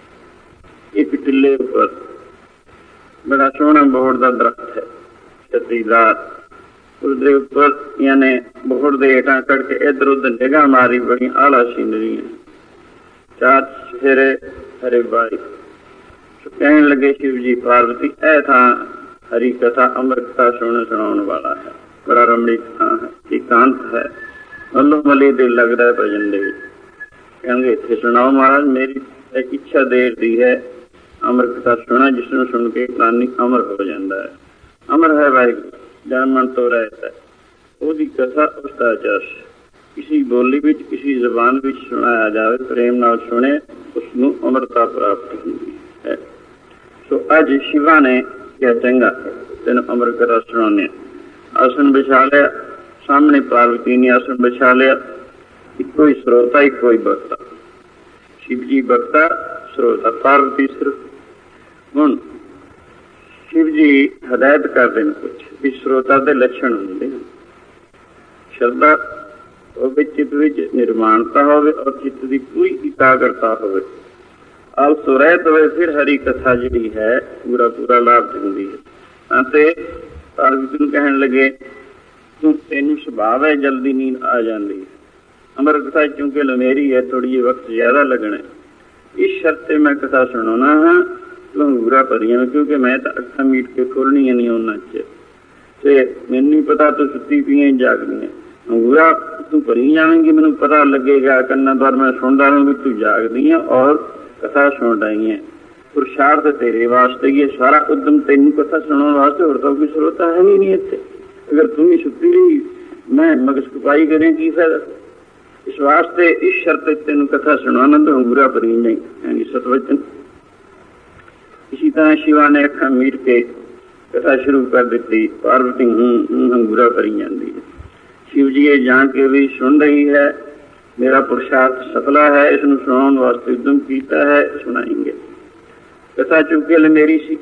एक टिले उपर बड़ा सोहना बोहड़ का दरख्त है छत्तीदार, उसके उपर यानी बोहड़ के हेठां करके इधर उधर निगाह मारी, बड़ी आला सीनरी है, चार चेहरे हरे बाई। कहने लगे शिव जी पार्वती, ऐ था हरी कथा अमर कथा सुने सुनाने वाला है, बड़ा रमणीक थां है, एकांत है, मल्लो मली दिल लगता है भजन दे। कहेंगे इत्थे सुनाओ महाराज, मेरी एक इच्छा देर दी है, अमर कथा सुना जिसनों सुन के प्राणी अमर हो जाता है। अमर है वाहिगुरू, जन्मन तो रहता है, उसकी कथा उसका जस किसी बोली विच किसी जबान विच सुनाया जाए, प्रेम नाल सुने, उसनों अमरता प्राप्त होती है। सो अज शिवा ने क्या चंगा तेन अमर कथा सुनाने। आसन बिछा लिया, सामने पार्वती ने आसन बिछा लिया, इको ही श्रोता इको ही वक्ता, शिव जी वक्ता श्रोता पार्वती सिर्फ। हुण शिव जी हदायत करते हैं कुछ भी श्रोता के लक्षण होंगे, श्रद्धा होवे, चित्त विच निर्माणता होवे और चित्त की पूरी एकाग्रता होवे, आलसो रहत होवे, फिर हरी कथा जी है पूरा पूरा लाभ देती है। ते पार्वती नूं कहण लगे तू तेनू सुभाव है जल्दी नींद आ जाती है, अमर कथा चूंकि लमेरी है थोड़ी जी वक्त ज्यादा लगना है, इस शर्त से मैं कथा सुनाना हाँ तू अंगूरा भरिया, क्योंकि मैं तो अखा मीट के खोलनिया नहीं उन्होंने चे मैनू नहीं पता तू सुती पी जागदी, अंगूरा तू भरी जाएंगी, मैनू पता लगेगा कन्ना द्वार मैं सुनता रहूंगी तू जागदी है और कथा सुन रही है। पुरुषार्थ तेरे वास्ते ये सारा उद्यम तेन कथा सुनाने वास्ते, और तो कोई श्रोता है ही नहीं इतने। अगर तू ही सुती रही मैं मगज कुपाई करें की फायदा, इस वास्ते इस शर्त तेन कथा सुनाना तो अंगूरा भरी नहीं, यानी सतवचन। इसी तरह शिवा ने अखा मीट के कथा शुरू कर दी, पार्वती हूं अंगूरा भरी जाती है। शिव जी ये जान के भी सुन रही है, मेरा पुरुषार्थ सफला है, इसमें सुनाने वास्ते उद्यम किया है, सुनाएंगे। कथा चुके मेरी सी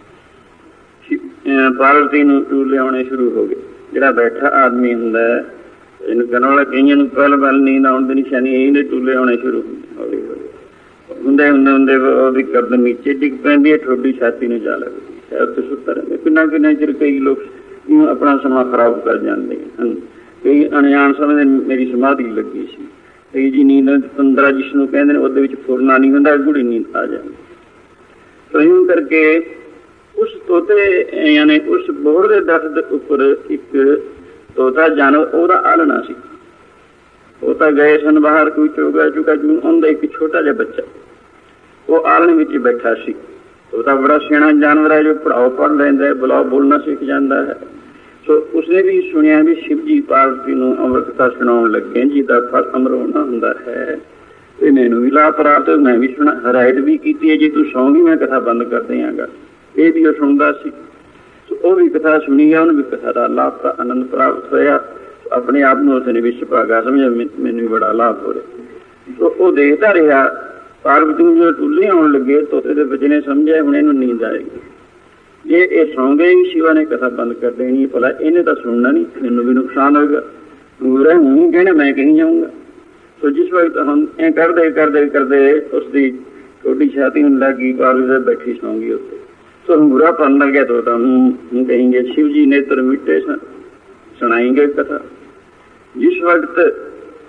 पार्वती नूं लिया शुरू हो गए। जिहड़ा बैठा आदमी हुंदा है, इन कहने वाला कईयां नूं पहल पहल नींद आउण दी निशानी इहदे टूले आने शुरू होंदे, हौली हौली हुंदे हुंदे हुंदे ओहदी गर्दन नीचे डिग पैंदी है, ठोडी छाती नूं जा लगदी है, उत्ते सुत्ता रहिंदा। किन्ना किन्ना चिर कई लोग अपना समा खराब कर जाते हैं, कई अणजाण समझदे मेरी समाधि लगी सी, कई जी नींद तंद्रा जिसनूं कहंदे ने उहदे विच फुरना नहीं हुंदा, गूढ़ी नींद आ जाती। तो यूं करके उस तोते यानी उस बोहड़ के दरख्त उपर एक तोता जानवर ओहदा आलना सी, तोता गए सन बाहर, कोई चोगा चुका जून उनका एक छोटा जिहा बच्चा वो आलने विच बैठा सी। तोता बड़ा सियाणा जानवर है जो पढ़ाओ पढ़ लैंदा है, बुलाओ बोलना सीख जाता है। सो उसने भी सुनिया भी शिव जी पार्वती नूं अमर कथा सुनाउण लगे, जिहदा फल अमर होना हुंदा है, ते मैनूं भी लाभ प्राप्त, मैं भी सुना हदायत भी की है, जे तू सौंगी मैं कथा बंद कर देंगा, ये भी सुनता सी। वो भी कथा सुनी है, उन्हें भी कथा का लाभ का आनंद प्राप्त होया, अपने आप में उसने विश्व भागा समझा मैनू भी बड़ा लाभ हो रहा। तो वो देखता रहा, पार्वती जो टूले आने लगे तोते के बच्चे ने समझा हूँ इन्हू नींद आएगी, जे ये सौ गए शिवा ने कथा बंद कर देनी, भला इन्हें तो सुनना नहीं, मैनू भी नुकसान होगा, पूरा हूँ कहना मैं कहीं जाऊँगा। तो जिस वक्त हम ए करते करते करते उसकी छोटी छाती में लगी, पार्वती बैठी सौंगी उत्ते, तो अंगूरा पन लग गया, तो हम कहेंगे शिव जी नेत्र मिटे सुनाएंगे कथा। जिस वक्त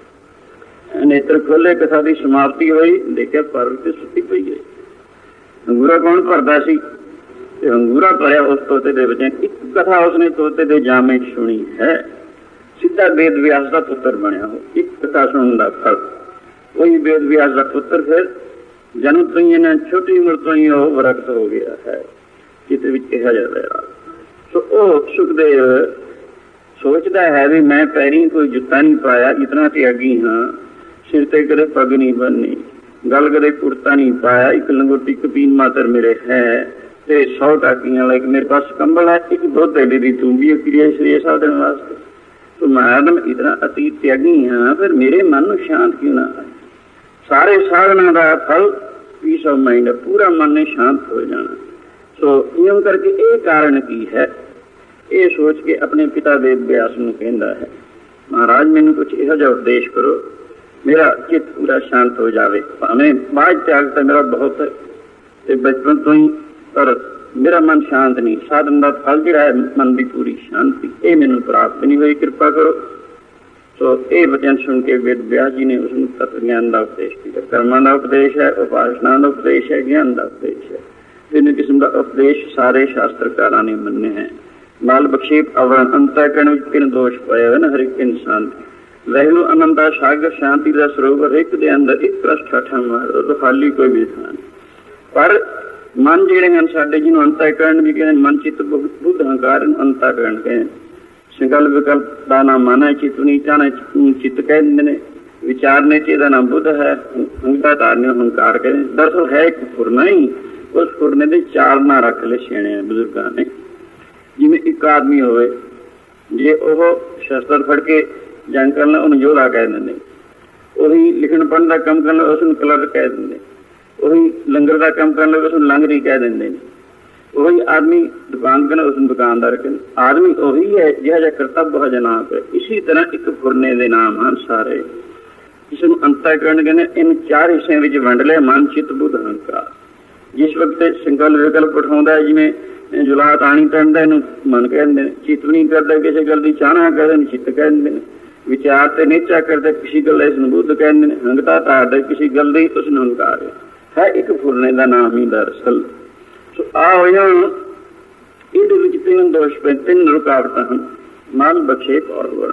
नेत्र खोले कथा की समाप्ति हुई, देखा पार्वती सुती पई गई। अंगूरा कौन भरदा सी? अंगूरा भरिया उस तोते के बच्चे। एक कथा उसने तोते के जामे सुनी है, सीधा वेद व्यास का पुत्र बनया हो। एक कथा सुनने का फल, वही वेद व्यास का पुत्र फिर जन्म तो ही ना छोटी उम्र तो ही वो वरक्त हो गया है, चित्त विच कहा जाता है। तो वो सुखदेव सोचता है भी मैं पैरी कोई जुत्ता नहीं पाया, इतना त्यागी हाँ, सिर ते कदे पग नहीं बननी, गल कदे कुर्ता नहीं पाया, एक लंगोटी कपीन मात्र मेरे है, ते सौ टाकियां लाइक मेरे पास कंबल है, एक दो तेली दी तू भी क्रिया श्रेय साधन वास्ते। तो मैडम इतना अति त्यागी हाँ, फिर मेरे मन में शांत क्यों ना आए? सारे साधना का फल पीस ऑफ माइंड, पूरा मन ने शांत हो जाना। तो यूं करके ये कारण की है, ये सोच के अपने पिता वेद व्यास नूं कहंदा है महाराज मैनू कुछ इहो जिहा उपदेश करो, मेरा चित पूरा शांत हो जाए। भावें बाज त्याग तो मेरा बहुत है बचपन तो ही, पर मेरा मन शांत नहीं। साधन का फल जिहड़ा है मन की पूरी शांति, ये मैनू प्राप्त नहीं हुई, कृपा करो। तो ये वचन सुन के वेद व्यास जी ने उसको तत्व ज्ञान का उपदेश किया। कर्मां का उपदेश है, उपासना का उपदेश है, ज्ञान का उपदेश है। तीन किस्म का उपदेश सारे शास्त्रकारों ने मन्ने हैं। माल बख्शेप अवरण अंतःकरण विच तीन दोष पाए हुए न हर एक इंसान। वैगुरु अनंता सागर शांति का सरोवर एक दे अंदर एक रस ठाठा मारो तो खाली कोई भी थान। पर मन जिहड़े हैं साडे जिन्हों अंतःकरण भी कहते, मन चित्त बुद्ध अहंकार अंतःकरण कहते। संकल्प विकल्प का नाम मन है, चित्त नीचा ने चित्त कह देंगे ने, विचार ने चेता नाम बुद्ध है, अहंकार ने अहंकार कहते। दरअसल है एक फुरना ही, उस फुरने के चार ना रख ले छेने बजुर्गों ने। जिमें एक आदमी होवे, जे ओह शस्त्र फड़ के जंग करना उन्हें योद्धा कह देंगे, वही लिखण पढ़न का काम करना उसनूं क्लर्क कह देंगे, वही लंगर का काम करना उसनूं लंगरी कह देंगे, वही आदमी दुकान करना उसनूं दुकानदार कहते। आदमी वही है जिहा जिहा कर्तव्य है जनाब है। इसी तरह एक फुरने के नाम हैं सारे, जिसनूं अंतःकरण कहते। इन चार हिस्सों में वंड लिया, मन चित्त बुद्ध अहंकार। जिस वक्त संकल्प विकल्प उठाउंदा है, जिवें जुलात आनी करदा इहनूं मन कहते हैं, चित्त नहीं करता किसी गल की चाहना कहते चित्त कहते हैं, विचार ते निचा करते किसी गल इसनूं बुद्ध कहते हैं, हंगता तारदा किसी गल की उसनूं अहंकार है। एक फुरने का नाम ही दरअसल। सो आ होया इहदे विच तीन दोष पे, तीन रुकावटां हन, मल बखेप और वरण।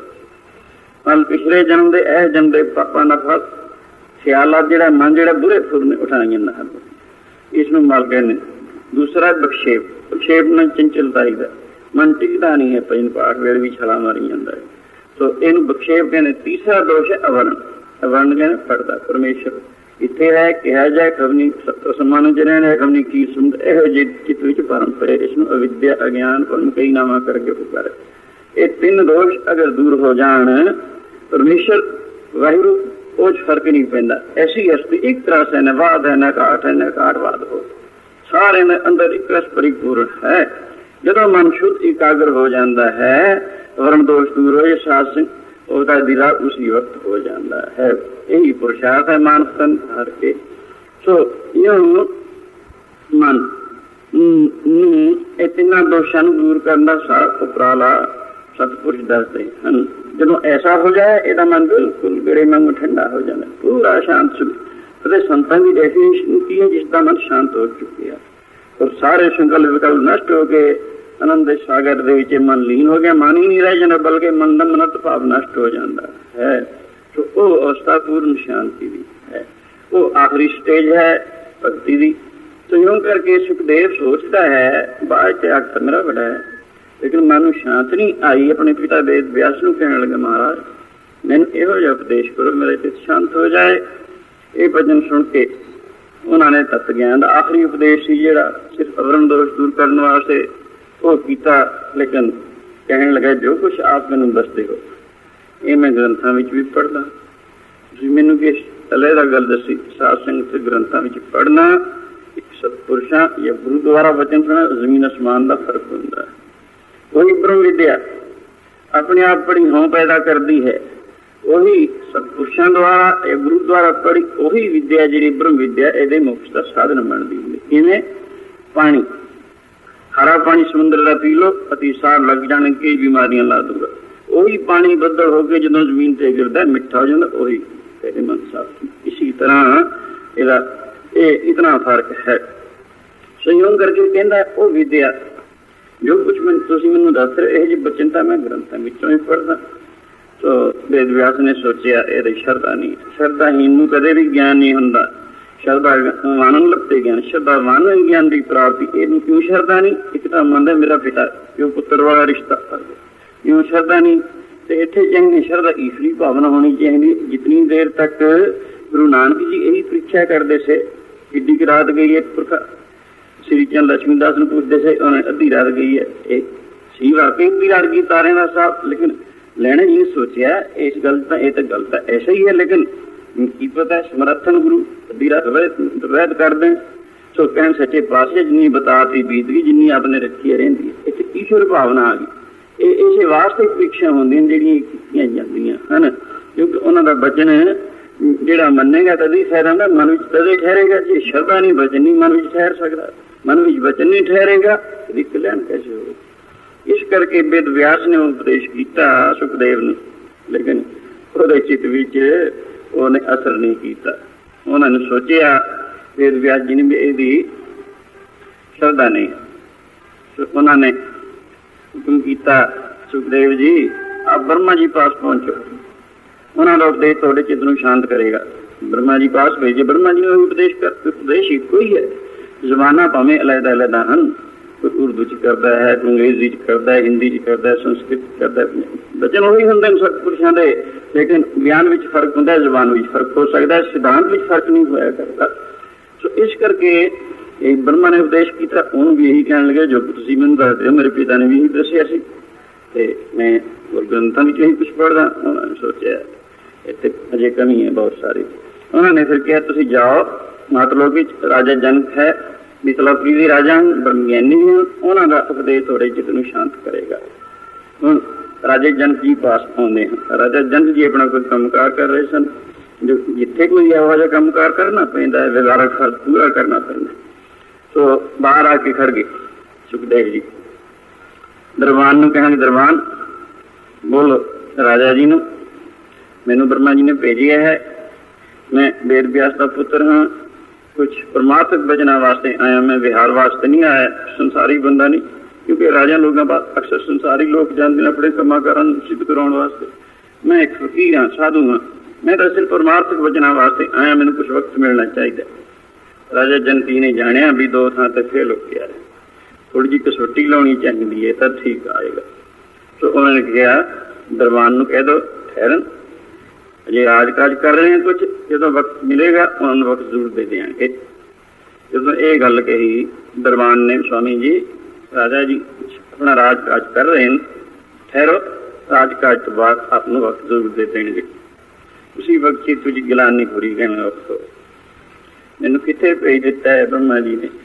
मल पिछले जन्म दे इह जन्म दे पापां दा फल, ख्यालात जिहड़ा मन जिहड़ा बुरे फुरने उठाईयां ना हन, इसनूं मल कहने। दूसरा बख्शेप, बख्शेप में चंचलता ही दा मन टिकदा नहीं है, भजन पाठ वेले भी छला मारी जांदा है, तो इहनूं बख्शेप कहने। तीसरा दोष है अवरण। अवरण कहने फड़दा परमेश्वर इत्थे है, कहा जाए खबनी समान च रहने, खबनी की सुंद इहो जे चित्त विच भरम पए, इसनूं अविद्या अज्ञान पर कई नामां करके पुकारे। ये तीन दोष अगर दूर हो जाण, परमेश्वर वाहिगुरू वो फर्क नहीं पैंदा। ऐसी हस्ती एक तरह से न वाद है, न काट है, न काटवाद हो, सारे ने अंदर एक रस परिपूर्ण है। जदों मन शुद्ध एकाग्र हो जाता है, वर्ण दोष दूर हो, साध संग उसका दिला उसी वक्त हो जाता है। यही पुरुषार्थ है मानव तन हर के। सो यूं मन इतना दोषां दूर करना सारा उपराला सतपुरुष दसते हैं। जो ऐसा हो जाए, यदा मन बिल्कुल बेड़े वांगू ठंडा हो जाए, पूरा शांत सुख। संतां की डेफिनेशन की है, जिसका मन शांत हो चुकी है और सारे संकल्प विकल्प नष्ट हो गए, आनंद सागर दे विच मन लीन हो गया, मन ही नहीं रह जाता, बल्कि मन का मनत भाव नष्ट हो जाता है। तो वो अवस्था पूर्ण शांति की है, वो आखिरी स्टेज है भक्ति की। तो यूं करके सुखदेव सोचता है, बाज त्याग तो मेरा बड़ा है, लेकिन मन शांत नहीं आई। अपने पिता वेद व्यास नूं कहने लगे, महाराज मैनूं इहो जिहा उपदेश करो, मेरा चित्त शांत हो जाए। ये भजन सुन के उन्होंने तत्व ज्ञान का आखिरी उपदेश ही जिहड़ा सिर्फ अवरण दोष दूर करने वास्ते वो किया, लेकिन कहने लगा जो कुछ आप मैनूं दसदे हो ये मैं ग्रंथां विच भी पढ़दा। तुसीं मैनूं किस अलहदा गल दसी, साध संगत ते ग्रंथां विच पढ़ना, एक सतपुरुषां या गुरु द्वारा वचन सुनना, जमीन आसमान का फर्क हुंदा है। वही ब्रह्म विद्या अपने आप बड़ी हों पैदा करती है, वही सतपुरुषों द्वारा या गुरु द्वारा पढ़ी वही विद्या जी ब्रह्म विद्या ये मोक्ष का साधन बनती है। किवें पानी, हरा पानी समुद्र का पी लो, अतिसार लग जाने कई बीमारियां ला दूंगा। वही पानी बदल होकर जो जमीन से गिरता है मिठा हो जाता, वही तेरे मन साफ। इसी तरह इहदा ये इतना फर्क है। संयोग करके कहता है वो विद्या जो कुछ मैं तुसीं मैनूं दस रहे, यह जी बचन तो मैं ग्रंथों विचों ही पढ़दा। तो वेद व्यास ने सोचा ये श्रद्धा नहीं, श्रद्धाहीन नूं कदे भी ज्ञान नहीं हुंदा। श्रद्धावान लगते ज्ञान, श्रद्धावान ज्ञान की प्राप्ति। ये क्यों श्रद्धा नहीं? एक तो मन मेरा पिता क्यों पुत्र वाला रिश्ता, क्यों श्रद्धा नहीं? तो इतने चाहिए श्रद्धा ईश्वरी भावना होनी चाहिए। जितनी देर तक गुरु नानक जी यही परीक्षा करते से, किड्डी की रात गई है पुरखा श्री चंद लक्ष्मीदास ने पूछते से, उन्हें अद्धी रात गई है, सी वाकई अद्धी रात की तारे का साहब। लेकिन लेने जी ने सोचा इस गल तो यह तो गलत है, ऐसा ही है, लेकिन की पता समर्थन गुरु अद्धी रात वैध कर दें। तो कहन सच्चे पातशाह जिन्नी बताती बीतगी, जिन्नी आपने रखी है रही है, इतने ईश्वर भावना आ गई। इस वास्ते परीक्षा होंदियां जिहड़ियां कीतियां जांदियां हन, क्योंकि उन्हां दा वचन जिहड़ा मन्नेगा तदी ठहरेगा, मन विच तदे ठहरेगा। जे श्रद्धा नहीं वचन नहीं मन विच ठहर सकदा, मन विच वचन नहीं ठहरेगा तदी कल्याण कैसे होगा। इस करके वेद व्यास ने उपदेश किया सुखदेव ने, लेकिन उहदे चित्त विच उहने असर नहीं किया। उन्होंने सोचिया वेद व्यास जी ने भी इहदी श्रद्धा नहीं, उन्होंने हुक्म किया सुखदेव जी आप ब्रह्मा जी पास पहुंचो, उन्होंने उपदेश थोड़े चित्त नूं शांत करेगा। ब्रह्मा जी पास भेजे, ब्रह्मा जी ने उपदेश कर उपदेश इको ही है, जमाना भावें अलहदा अलहदा हैं, कोई उर्दू च करता है, कोई अंग्रेजी च करता है, हिंदी च करता है, संस्कृत च करता है, वचन उही हुंदे ने सतपुरुषां दे, लेकिन ज्ञान विच फर्क हुंदा है, जबान विच फर्क हो सकता है, सिद्धांत विच फर्क नहीं होया करता। सो इस करके ब्रह्मा ने उपदेश किया, उन्होंने भी यही कहने लगे जो तुसीं मैनूं दसदे हो मेरे पिता ने भी यही दस्सिया सी, ते मैं ग्रंथां विच यही कुछ पढ़दा। उन्होंने सोचा इत्थे अजे कमी है बहुत सारी। उन्होंने फिर कहा तुसीं जाओ मातलोक विच राजा जनक है, मिथिलापुरी के राजा ब्रह्मज्ञानी हैं, उन्हों का उपदेश थोड़े चित्त नूं शांत करेगा। हुण राजे जनक जी पास आउंदे हैं। राजा जनक जी अपना कोई कामकार कर रहे सन, जो जिथे कोई इहो जिहा कामकार करना पैंदा है, व्यवहारक फर्ज पूरा करना पैंदा, तो बाहर आके खड़ गए सुखदेव जी। दरबान नूं कहणगे दरबान बोलो राजा जी नूं मैनूं ब्रह्मा जी ने भेजिया है, मैं वेद व्यास का पुत्र हाँ, कुछ परमार्थक वचना वास्ते आया, मैं विहार वास्ते नहीं आया, संसारी बंदा नहीं, क्योंकि राजा लोगों बाद अक्सर संसारी लोग जाते हैं अपने कामकारां नूं सिद्ध कराउण वास्ते। मैं एक फकीर हाँ, साधु हाँ, मैं तो सिर्फ परमार्थक वचना वास्ते आया, मैनूं कुछ वक्त मिलना चाहिए। राजा जनक जी ने जानिया भी दो थां ते फेल हो गया, थोड़ी जी कसौटी लाउणी चाहिदी है तो ठीक आएगा। तो उन्होंने कहा दरबान नूं कह दो ठहरन, अजे राज काज कर रहे हैं कुछ, जो वक्त मिलेगा उन्होंने वक्त जरूर दे देंगे। जो ये गल कही दरबान ने, स्वामी जी राजा जी अपना राज काज कर रहे हैं, ठहरो, राज काज तो बाद आपको वक्त जरूर दे देंगे। उसी वक्त ही तुझी गिलानी हो रही कहने वक्त मैनू कितने भेज दिता है ब्रह्मा जी ने,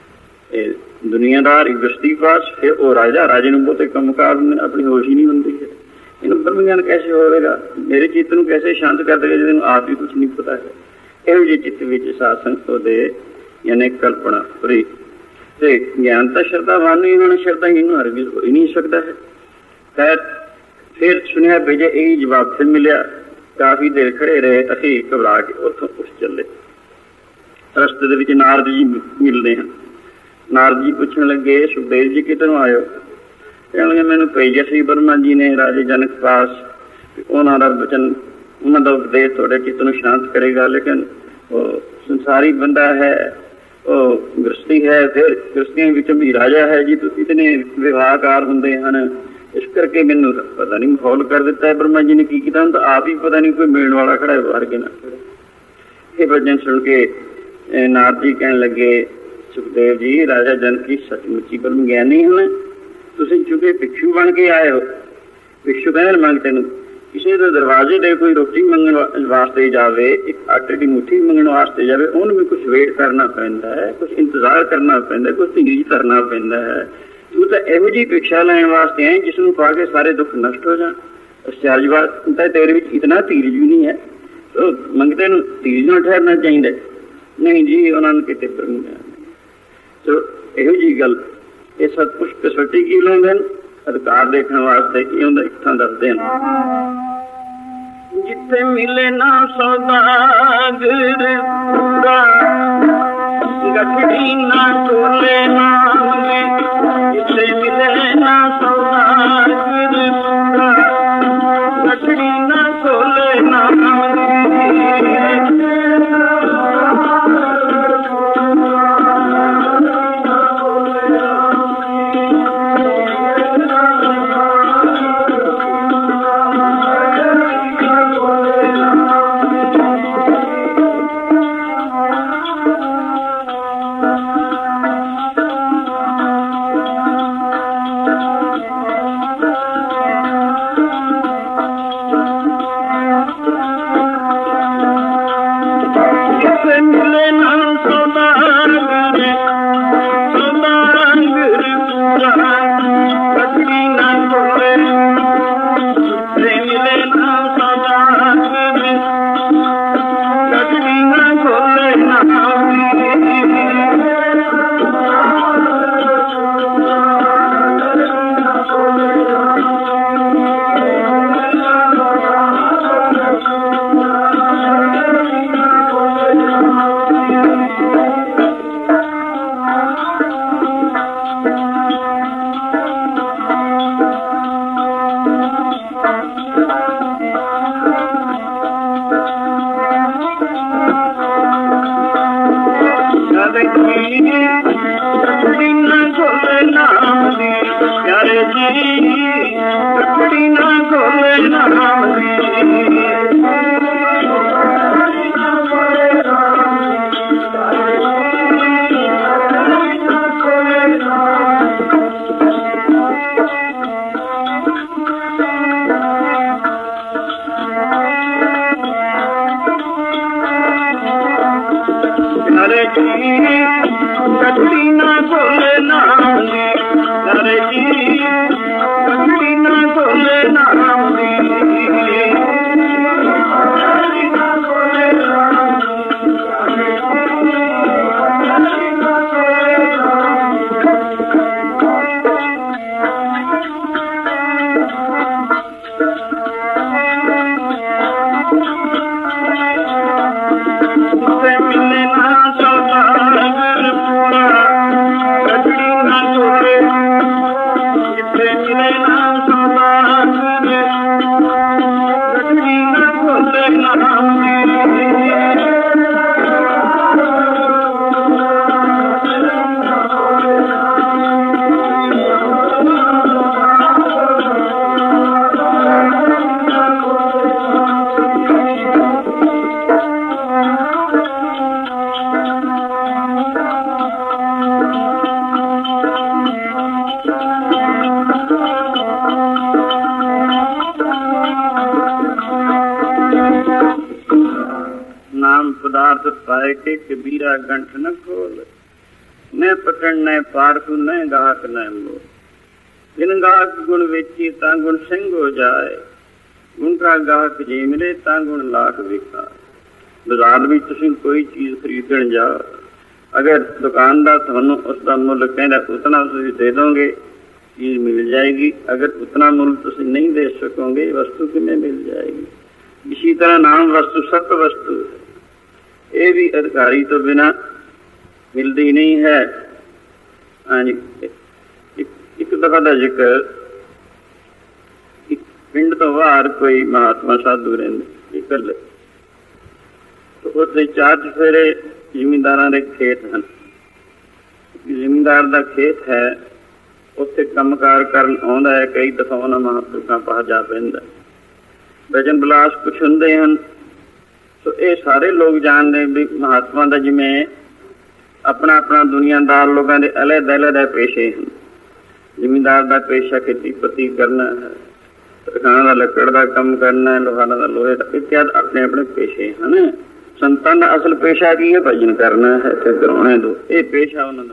दुनियादार गश्ती पास, फिर वो राजा, राजे नूं बहुते कामकार अपनी होश ही नहीं होंदी है। इन ब्रह्म ज्ञान कैसे होगा, मेरे चित्त नूं कैसे शांत कर देगा जिन्होंने आप भी कुछ नहीं पता है। इहो जिहे चित्त विच साधसंग दे यानी कल्पना पूरी ते ज्ञान तो श्रद्धावान ही होना, श्रद्धाहीन हरगिज हो ही नहीं सकता है। खैर फिर सुनिया भेजे, यही जवाब फिर मिलिया। काफी देर खड़े रहे, असी घबरा के उतों उठ चले। रस्ते दे विच नारद जी मिलते हैं। नारद जी पूछण लगे सुखदेव जी कितों आयो? कहने लगे मैनू भेजिया सी ब्रह्मा जी ने राजे जनक पास, उन्होंने वचन उन्होंने का उपदेश थोड़े चित्त नूं शांत करेगा, लेकिन वो संसारी बंदा है, वो गृहस्थी है, फिर गृहस्थियों विच भी राजा है जी, तो इतने विवाहकार होंदे हैं, इस करके मैनू पता नहीं माहौल कर दिता है ब्रह्मा जी ने की किया, तो आप ही पता नहीं कोई मिलने वाला खड़ा है बाहर के ना खड़े। ये वचन सुन के नारद जी कहने लगे सुखदेव जी राजा जनक की सचमुची ब्रह्म ज्ञानी हैं, तुसीं चूंकि भिक्षु बन के आए हो। भिक्षु कहने मंग तेन किसी के दरवाजे से कोई रोटी मंगण वास्ते जाए, एक आटे की मुट्ठी मंगण वास्ते जाए, उन्होंने भी कुछ वेट करना पैंदा है, कुछ इंतजार करना पैंदा है, कुछ धीरज करना पैंदा है। तू तो इहो जी भिक्षा लैण वास्ते आए जिसनूं पा के सारे दुख नष्ट हो जाए। आश्चर्यवाद तो तेरे विच इतना धीरज भी नहीं है, तो मंगते नूं धीरज नाल ठहरना चाहिए। नहीं जी उन्होंने किते ब्रह्म तो इहो जी गल ये सब कुछ कसौटी की लाउंदे ने, अधिकार देखने वास्ते की उन्हें एक थां दसदे हैं। जिथे मिले ना सौदागर पूरा, गठड़ी ना टोले नामे, जिथे मिले ना सौदागर पूरा, गठड़ी ना टोले नामे। प्यारे जी ककड़ी न खोले नाम दी, प्यारे जी ककड़ी न खोले नाम दी। प्यारे जी ककड़ी न खोले नाम दी, प्यारे जी ककड़ी न खोले नाम दी। पदार्थ पाए के कबीरा गंठ न खोल, न पकड़ न पारखू न गाहक न मोल। जिन गाहक गुण वेची ता गुण ਸਿੰਘ हो जाए, गुण का गाहक जे मिले ता गुण लाख विकार। बाजार में तुसीं कोई चीज़ खरीदण जाओ, अगर दुकानदार तुहानूं उसका मुल कहता उतना तुसीं दे दोगे चीज़ मिल जाएगी, अगर उतना मुल तुसीं नहीं दे सकोगे वस्तु किमें मिल जाएगी। इसी तरह नाम वस्तु सत्य वस्तु ये भी अधिकारी तो बिना मिलती नहीं है। हाँ जी, एक, एक दफा का जिक्र, एक पिंड तो बाहर कोई महात्मा साधु रहिंदे इकल्ले, तो उत्थे चार चफेरे जिमींदारां दे खेत हैं। जिमींदार दा खेत है, उत्थे कमकार करन आउंदा है, कई दफा उन्हां महापुरखां पास जा पैंदा। भजन बिलास कुछ हुंदे हन, तो ये सारे लोग जानते भी महात्मा का जिमें अपना अपना दुनियादार लोगों के अलग अलग पेशे हैं। जिमींदार का पेशा खेती पत्ती करना है, तरखाना का लकड़ का काम करना है, लोहारा का लोहे का, इत्यादि अपने अपने पेशे हैं। संतान का असल पेशा की है भजन करना है, फिर कराने दो, ये पेशा उन्होंने।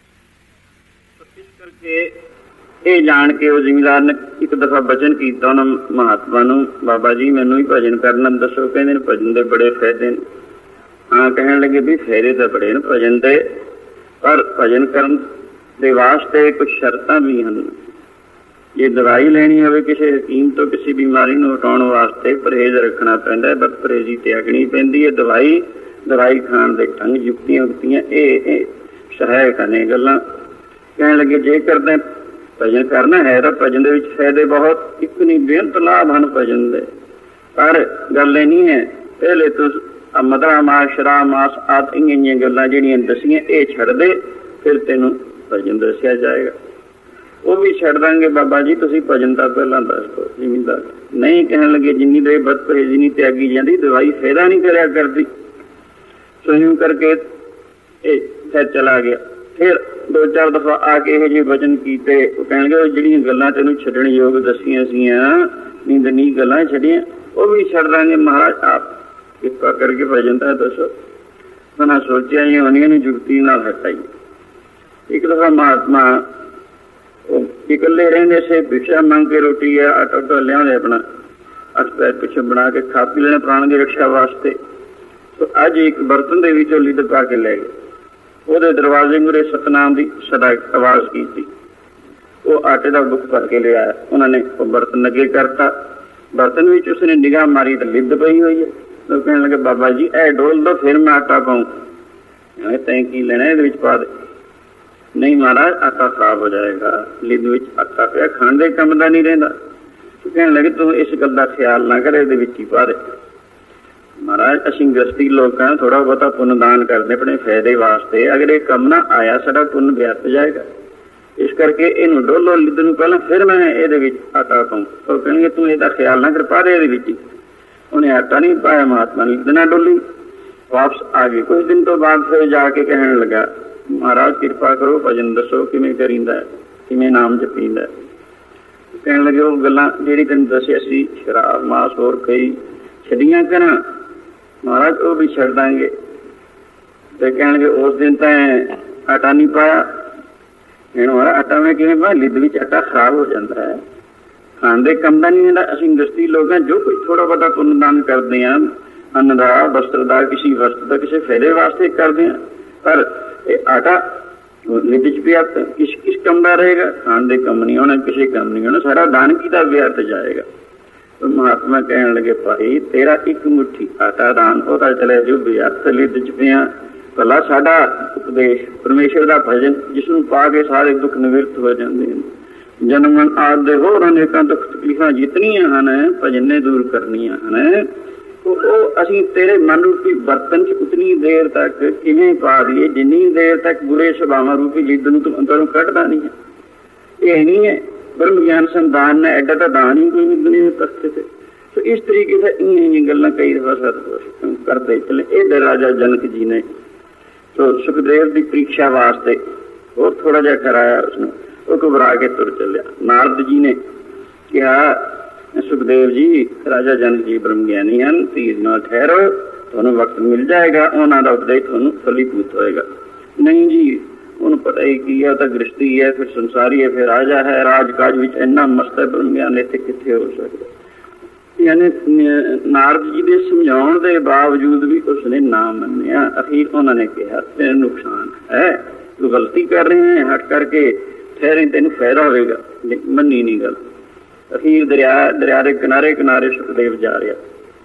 तो इस करके ये जान के वो जिमींदार ने एक दफा वचन किया उन्होंने महात्मा नूं, बाबा जी मैनू ही भजन करना दसो। कहते भजन के बड़े फायदे ने। हाँ कहने लगे भी फायदे तो बड़े ने भजन के, पर भजन करन दे वास्ते कुछ शर्तां भी हैं। जे दवाई लैनी हो किसी हकीम तो किसी बीमारी नूं हटाउण वास्ते परहेज रखना पैंदा है, बद परहेजी त्यागनी पैंदी है। दवाई दवाई खाण दे ढंग युक्तियां युक्तियां ये सहायक ने गल्लां। कहने लगे जे करदे भजन करना है तो भजन दे विच फायदे बहुत, एक नहीं बेअंत लाभ हैं भजन दे। पर गल नहीं है पहले तो मदरा मास शराब मास आदि इं गल्लां जिहड़ियां दसियां ये छड्ड दे, फिर तेनों भजन दसिया जाएगा। वो भी छड्ड देंगे बाबा जी तुसीं भजन दा पहलां दस दो। जिमींदार नहीं कहने लगे जिन्नी देर बद परहेजी नहीं त्यागी जाती दवाई फायदा नहीं करया करती। सो यूं करके ये फिर चला गया। फिर दो चार दफा आके यह जे वचन किए, कह लगे जिहड़ियां गल्लां तैनूं छड्डण योग दसियां सीआं नींद नी गल्लां छड्डियां वो भी छड्ड देंगे। महाराज आप कृपा करके भजन दा दसो। मैं सोचिया जी उन्हीं नूं जुगती नाल हटाइए। एक दफा महात्मा इकल्ले रहिंदे से, भिक्षा मंग के रोटी है आटा उटा लियाउंदे अपना अठ पैर पिछे बना के खा पी लेने प्राण की रक्षा वास्ते। तो अज एक बर्तन के विचों लिद पा के लै गए। वो दरवाजे मुरे सतनाम की सदा आवाज़ की, वो आटे का बुख भर के लिया। उन्होंने वो बर्तन अगे करता, बर्तन में उसने निगाह मारी तो लिद पई हुई है। तो कहने लगे बाबा जी ए डोल दो फिर मैं आटा पाऊँ। तैं की लेना ये पा दे। नहीं महाराज आटा खराब हो जाएगा, लिद में आटा पिया खाण दे काम का नहीं रहिंदा। तो कहने लगे तू इस गल का ख्याल ना कर, ये ही पा दे। महाराज असीं गृहस्थी लोग हैं, थोड़ा बहुता पुण्य दान करते अपने फायदे वास्ते, अगर ये कम ना आया साडा पुण्य व्यर्थ जाएगा। इस करके इनू डोलो लिद्द नूं पहलां, फिर मैं इहदे विच आटा पाऊं। तो कहणगे तूं इहदा ख्याल ना कर, पा दे इहदे विच। उन्हें आटा नहीं पाया, महात्मा ने लिद्द ना डोली, वापस आ गए। कुछ दिन तो बाद फिर जाके कहने लगा, महाराज कृपा करो, भजन दसो किवें करींदा है, किवें नाम जपींदा है। कहने लगे वो गल्लां जिहड़ी तैनूं दस्सिया सी, शराब मांस होर कई छड्डियां करा महाराज, वो भी छड्ड दांगे। तो कहणगे उस दिन तां आटा नहीं पाया। महाराज आटा मैं किवें पाया, लिद्द विच आटा खराब हो जाता है, खाण दे काम दा नहीं। असीं गृहस्थी लोग हैं, जो कुछ थोड़ा बहुता पुण्य दान करते हैं, अन्न का, वस्त्र का, किसी वस्तु का, किसी फायदे वास्ते करते हैं, पर आटा लिद्द च पिया किस किस काम का रहेगा, खाण दे कम नहीं होना, किसी काम नहीं होना, सारा दान कीता व्यर्थ जाएगा। तो महात्मा कहने लगे, भाई तेरा एक मुट्ठी आटा दान होता चले जो व्यर्थ लिद्द च पिया, भला साडा उपदेश परमेश्वर का भजन जिसनों पा के सारे दुख निवृत्त हो जाते हैं। जन्मन आदि होर अनेकां दुख तकलीफां जितनियां हन भजन ने दूर करनियां हन, तो असीं तेरे मन रूपी बर्तन च उतनी देर तक किवें पा दईए जिन्नी देर तक बुरे सुभावां रूपी लिद्द नूं तूं अंदरों कढदा नहीं है। यह नहीं है ब्रह्म ज्ञान संदान ने एडा तो दान ही कोई नहीं दुनिया तख्ते थे। तो इस तरीके से इं गल्लां कई दफा करते चले। इधर राजा जनक जी ने तो सुखदेव की परीक्षा वास्ते और थोड़ा जहा कराया, उसने वो घबरा के तुर चलिया। नारद जी ने कहा, सुखदेव जी राजा जनक जी ब्रह्म ज्ञानी हैं, धीर नाल ठहरो, तुहानूं वक्त मिल जाएगा, उन्हां दा उपदेश तुहानूं फलीभूत होएगा। नहीं जी, उन्हें पता ही की है, तो गृहस्थी है, फिर संसारी है, फिर राजा है, राजकाज विच इन्ना मस्त है, ब्रह्म ज्ञान इत्थे कित्थे हो सकदा। यानी नारद जी के समझाउण दे बावजूद भी उसने ना मन्निया। अखीर उन्होंने कहा, तेरे नुकसान है, तू गलती कर रहे हैं, हट करके ठहरे, तेन फायदा होगा। मन्नी नहीं गल। अखीर दरिया दरिया के किनारे किनारे सुखदेव जा रहा।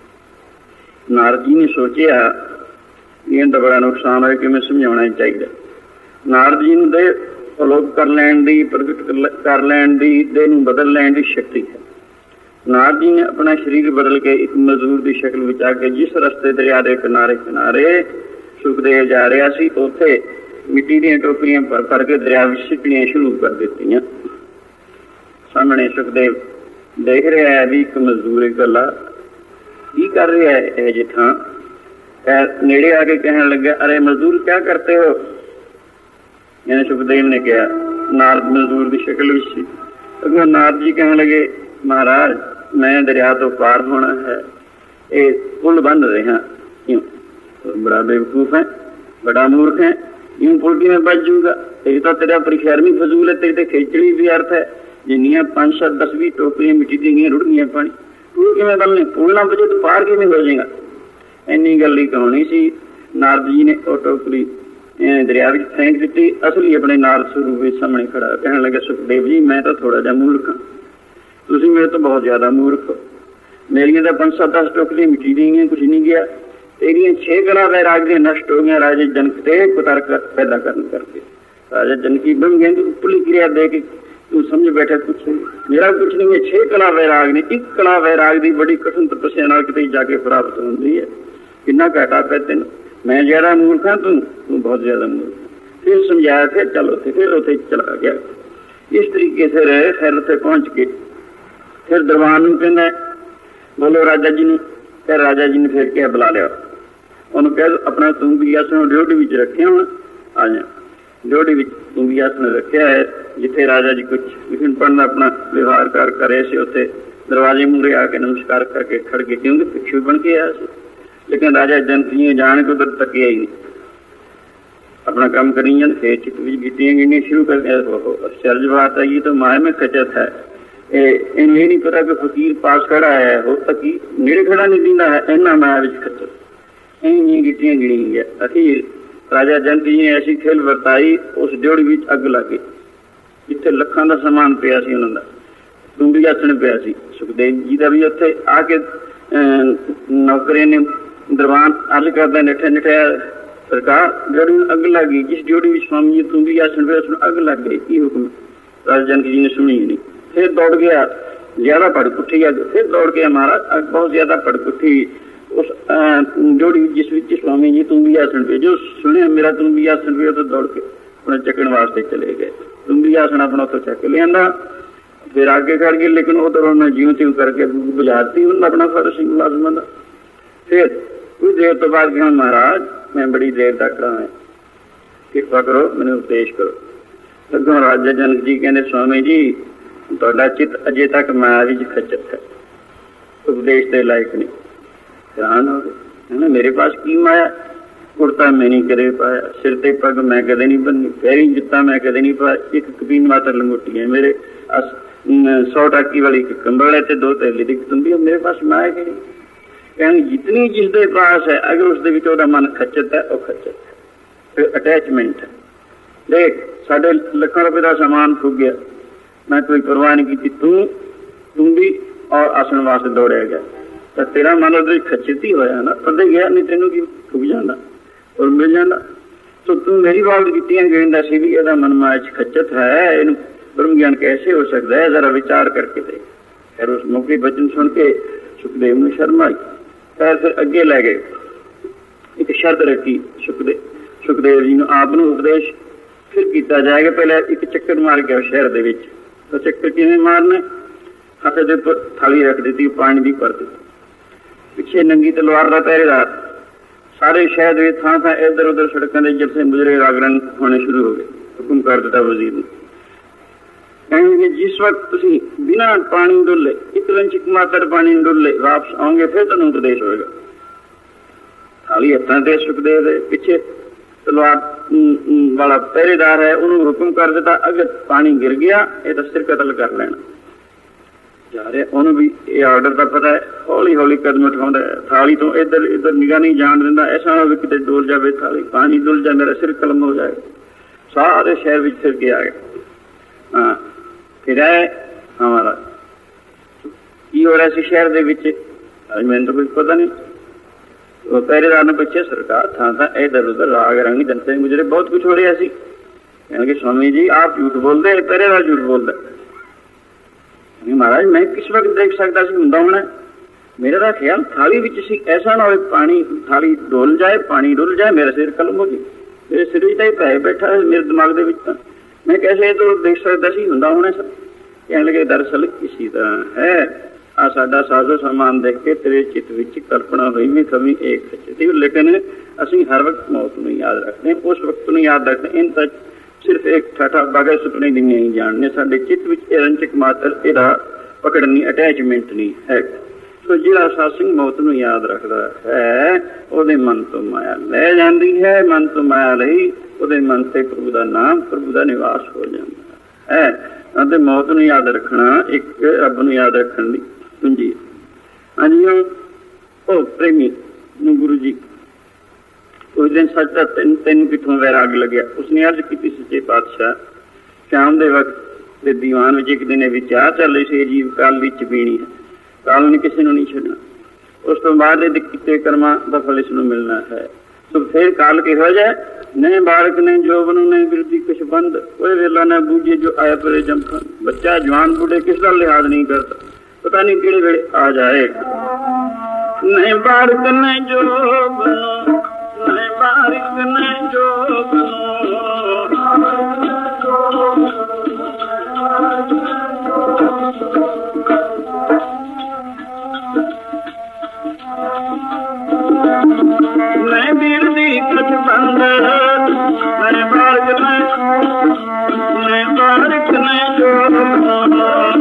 नारद जी ने सोचिया इन्हें तो बड़ा नुकसान है, कि मैं समझाना ही चाहिए। नारद जी ने अलोक कर लैन दी, प्रगट कर लैन दी, देह नूं बदल लैन दी शक्ति है। नारद जी ने अपना शरीर बदल के एक मजदूर की शक्ल विच आके जिस रस्ते दरिया के किनारे किनारे सुखदेव जा रहा सी, उत्थे मिट्टी दी टोकरियां भर भर के दरिया विच सिੱਟਣੀਆਂ शुरू कर दित्तियां। सामने सुखदेव देख रहा है भी एक मजदूर इकला की कर रहा है। यह जिथा नेड़े आके कहने लगा, अरे मजदूर क्या करते हो? यानी सुखदेव ने कहा, नारद मजदूर की शक्ल विच। नारद जी कहने लगे, महाराज मैं दरिया तो पार होना है, ये पुल बन रहा, क्यों? तो बड़ा बेवकूफ है, बड़ा मूर्ख है, यूं पुल की में बच जूगा। ये तो तेरा परिशर्मी फजूल है, तेरी तो खिचड़ी भी अर्थ है। जिन्नियां पांच सत दस भी टोकरियां मिट्टी दी रुड़ गई पानी, पुल किमें बनने? पुल ना बचे तो पार किमें हो जाएगा? इन्नी गल ही कहानी सी। नारद जी ने वो टोकरी दरिया में फेंक दी। असली अपने नारद स्वरूप सामने खड़ा कहने लगे, सुखदेव जी मैं तो थोड़ा जा मूर्ख हाँ, तुसी मेरे तो बहुत ज्यादा मूर्ख हो। मेरिया तो पांच सत दस टोकरियां मिट्टी दी, कुछ नहीं गया। तेरिया छे कला वैराग दी नष्ट हो गया राजे जनक ते कुतर्क पैदा करने करके। राजा जनक की ब्रह्म ज्ञान की उपली क्रिया दे के तू समझ बैठा कुछ मेरा कुछ नहीं है। छे कला वैराग ने, एक कला वैराग दी बड़ी कठिन तपस्या नाल किते जाके प्राप्त होंदी है। कितना घाटा पै तेन, मैं ज्यादा मूर्ख हाँ, तू तू बहुत ज्यादा मूर्ख। फिर समझाया, फिर चलो थे, फिर उसे चला गया। इस तरीके से रहे, खैर उसे पहुंच के फिर दरबान नूं कहंदा, बोलो राजा जी ने। फिर राजा जी ने फिर क्या बुला लिया, उन्होंने कहा अपना तू भी आसन ड्योढ़ी विच रखे हो, आ जा। ड्योढ़ी विच तू भी आसन रखा है, जिथे राजा जी कुछ विघन पढ़ना अपना व्यवहार कर करे से उत्थे दरवाजे मूहरे आके नमस्कार करके खड़ के, क्योंकि भिक्षु बन के आया। लेकिन राजा जनक जी जान के उधर तकिया ही नहीं, अपना काम करी जाते। फिर चित्त विच गिट्टियां गिननियां शुरू कर दिया। आश्चर्य बात है, ये तो माया में खचत है। इन्हें नहीं पता कि फकीर पास खड़ा है, हो तकी नेड़े खड़ा नहीं दींदा है, इन्ना माया विच खचत। इन्हीं गिट्टियां गिनी गया। अखीर राजा जनक जी ने ऐसी खेल वरताई, उस ड्योढ़ी विच अग लग गई जिथे लखां दा समान पिया सी, उन्हां दा तूंबी आसण पिया सी। सुखदेव जी का भी उत्थे आके नौकरे ने दरबान अर्ज करदा, निठे निठे सरकार ड्योढ़ी में अग लग गई। जिस ड्योढ़ी विच स्वामी जी तूंबी आसण पिया उसमें अग लग गई, की हुक्म? राजा जनक जी ने सुनी नहीं। फिर दौड़ गया, ज्यादा पड़ उठी, फिर दौड़ गया महाराज, अग बहुत ज्यादा पड़ उठी। उस जोड़ी जिस विच स्वामी जी तुम भी आसन पे जो सुने मेरा तुम भी आसन पे तो दौड़ के अपने चकन वास्ते चले गए। तुम भी आसन अपना तो चक लिया, फिर आगे कर गए, लेकिन उधर उन्हें ज्यों त्यों करके बुझाती उन्हें अपना फर्ज सिंह मुलाजमान का। फिर कुछ देर तो बाद कहा महाराज मैं बड़ी देर तक रहा है, कृपा करो मैंने उपदेश करो। अगों राजा जनक जी कहते स्वामी जी तुहाडा चित अजे तक माया विच खच्चत है, उपदेश के लायक नहीं। हैरान हो गए, है ना मेरे पास की माया, कुर्ता मैं नहीं करे पाया, सिर ते पग मैं कदे नहीं बनी, पैरी जुत्ता मैं कदे नहीं पाया, एक कबीन मात्र लंगोटी है मेरे, सौ टाकी वाली कंबल है, दो थैली दी तुम्बी, मेरे पास माया कि नहीं। कहने जितनी जिसके पास है अगर उसके विच ओहदा मन खच्चत है, वह खच्चत है, फिर अटैचमेंट है। देख साढ़े लखों रुपये का सामान फूक गया, मैं कोई परवाह नहीं की, तू तुम भी और आसन वास्ते दौड़िया गया, तो तेरा मन उधर खच्चित ही होया ना, पता गया नहीं तेनों की फूक जाता और मिल जाता। तो तू मेरी बात की कहता सी भी यदा मन माया खच्चत है, इन ब्रह्म ज्ञान कैसे हो सकता है, जरा विचार करके देख। फिर उस मौके वचन सुन के सुखदेव ने शर्म आई, फिर फिर अगे लै गए, एक शर्त रखी सुखदेव सुखदेव जी ने आप उपदेश फिर किया जाएगा। पहले एक चक्कर मार गया शहर के विच, तो चक्कर किवें मारना, हाथ के उपर थाली रख दी, पानी की भर दी, पिछे नंगी तलवार का पहरेदार, सारे शहर के थां थां इधर उधर सड़कों के जलसे मुजरे रागरंग होने शुरू हो गए। हुक्म कर दिता वजीर ने, कहेंगे जिस वक्त तुम बिना पानी डुले, एक रंचिक मात्र पानी डुले वापस आओगे फिर तुम उपदेश होगा। थाली हथां ते सुखदेव दे पिछे तलवार वाला पहरेदार है, उन्होंने हुक्म कर दिता अगर पानी गिर गया ये तो सिर कतल कर लेना। जा रहे उन्होंने भी ये ऑर्डर का पता है, हौली हौली कदम उठाता है, थाली तो इधर इधर निगाह नहीं जान देता, ऐसा ना हो कि डोल जाए थाली, पानी डुल जाए मेरा सिर कलम हो जाएगा। सारे शहर में फिर के आ गए। हाँ फिर आए हमारा की हो रहा है शहर के विच, अज मैंने तो कुछ पता नहीं। तो पहरेदार ने पूछे सरकार था था इधर उधर राग रंग जनता गुजरे बहुत कुछ हो रहा सी। कहने स्वामी जी आप झूठ बोलते, पहरेदार झूठ बोलता। महाराज मैं किस वक्त देख सकता सी हुंदा होना, मेरा तो ख्याल थाली विच सी, ऐसा ना हो पानी थाली डोल जाए, पानी डुल जाए मेरा सिर कलम हो गई, मेरे सिर विच तो पै बैठा है मेरे दिमाग के विच, मैं कैसे तो देख सकता सी हुंदा होना सर। कहने लगे दरअसल इसी तरह है, आ साडा साजो सामान देख के तेरे चित्त विच कल्पना हुई भी कमी एक खच्चती, लेकिन असीं हर वक्त मौत नूं याद रखते, उस वक्त नूं याद रखते, इन तक सिर्फ एक ठाठा बागे सुपने दी नहीं जानने, साडे चित्त विच रंचक मात्र इहदा पकड़नी अटैचमेंट नहीं है। तो जिहड़ा सासिंग मौत नूं याद रखदा है उहदे मन तो माया लै जांदी है, मन तो माया लई उहदे मन ते प्रभु दा नाम प्रभु दा निवास हो जांदा है। ਅਤੇ मौत ਨੂੰ याद रखना एक रब ਨੂੰ याद रखਣ ਦੀ ਕੁੰਜੀ। ਹਾਂਜੀ ਉਹ ਪ੍ਰੇਮੀ ਨੂੰ गुरु जी उस दिन सच का तेन तेन कितों वैराग लग्या। उसने अर्ज की सच्चे पातशाह शाम के वक्त के दीवान में एक दिन विचार चल रही सी अजीब काल की पीनी है, काल ने किसी को नहीं छड्डना, उस तो बाद किए कर्मां का फल इसनूं मिलना है। तो फिर काल किहो जाए ने बालक ने जोबन ने विरती कुछ बंद, कोई वेला न बूझे जो आया परे जमखन। बच्चा जवान बूढ़े किसका लिहाज नहीं करता, पता नहीं किहड़े वेले आ जाए। नहीं बालक ने जोबन, नहीं बालक ने जोबन, मैं बिरती कुछ बंद, मैं बालक ने, मैं बालक ने जोबन।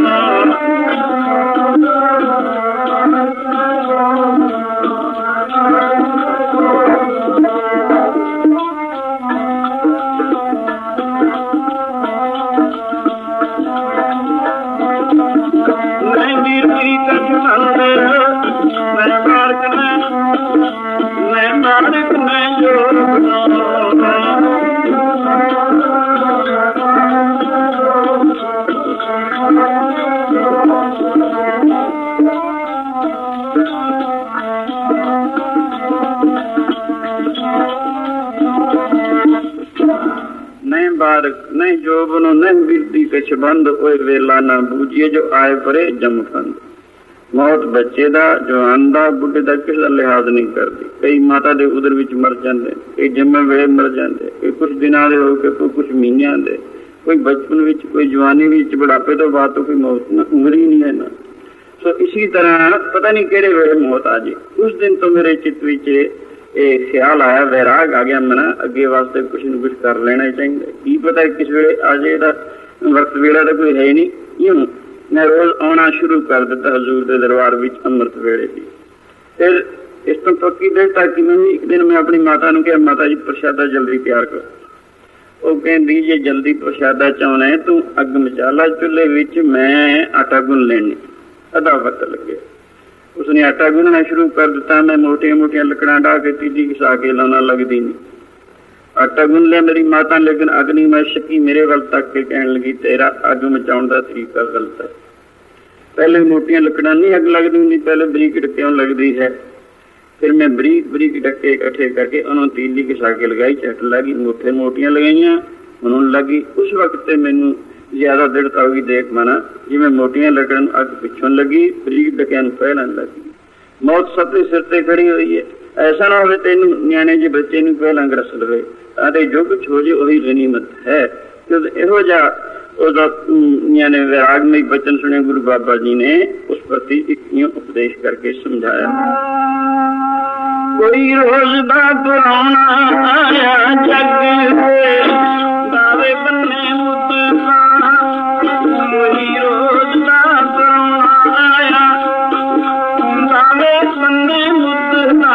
नहीं जोबन नहीं विरती कछ बंद, ओए वेला न बूझिए जो आए परे जमखंड। मौत बच्चे का, जवान का, बुढ़े का किसी का लिहाज नहीं करती। कई माता के उदर विच मर जाते, कई जम्मे वेले मर जाते, कोई कुछ दिनों के हो के, कोई कुछ महीनों के, कोई बचपन विच, कोई जवानी विच, बुढ़ापे तो बाद तो कोई मौत ना उम्र ही नहीं है ना। सो इसी तरह पता नहीं किहड़े वेले मौत आ जाए। उस दिन तो मेरे चित्त विच ये ख्याल आया, वैराग आ गया, मना अगे वास्ते कुछ न कुछ कर लेना चाहिए। की पता किस वेले आ जाए, वक्त वेला तो कोई है नहीं। यूं मैं रोज आना शुरू कर दिता हजूर के दरबार विच अमृत वेले की। फिर इस तो पक्की देता कि मैं एक दिन मैं अपनी माता नूं कहा, माता जी प्रशादा जल्दी तैयार करो। वो कहती जे जल्दी प्रशादा चाहना है तू अग मचा ला चूल्हे विच, मैं आटा गुन लेनी। अधा वक्त लगे, उसने आटा गुनना शुरू कर दिता। मैं मोटिया मोटिया लकड़ा डाह के तीजी घिसा के लाना लगती नहीं। आटा गुन लिया मेरी माता, लेकिन अग नहीं। मैं शकी मेरे वाल तक के कहने लगी तेरा अग मचाउण दा तरीका गलत है। पहले मोटिया लकड़ा नहीं अग लगती होंगी, पहले बरीक डक्कियों लगती है। फिर मैं बरीक बरीक डक्के इकट्ठे करके उन्होंने तीली घिसा के लगाई, झट लगी। मोटे मोटियां लगाइया, उन्होंने लगी। उस वक्त मैनू ज्यादा दृढ़ता हुई देख मना जिवें मोटियां लगन अग पिछों लगी, बरीक डक्कियां पहला लगी। मौत सबके सिर से खड़ी हुई है। ऐसा ना हो तेन न्याणे जे बच्चे नूं पहला ग्रस लवे अरे जो कुछ हो जाए वही गनीमत है। इहो जिहा उसका न्याणे वैराग में बचन सुने गुरु बाबा जी ने उस प्रति एक उपदेश करके समझाया। कोई रोज दा पुराना आया जग में, दावे बन्ने मुद्दा। कोई रोज दा पुराना आया, दावे बन्ने मुद्दा।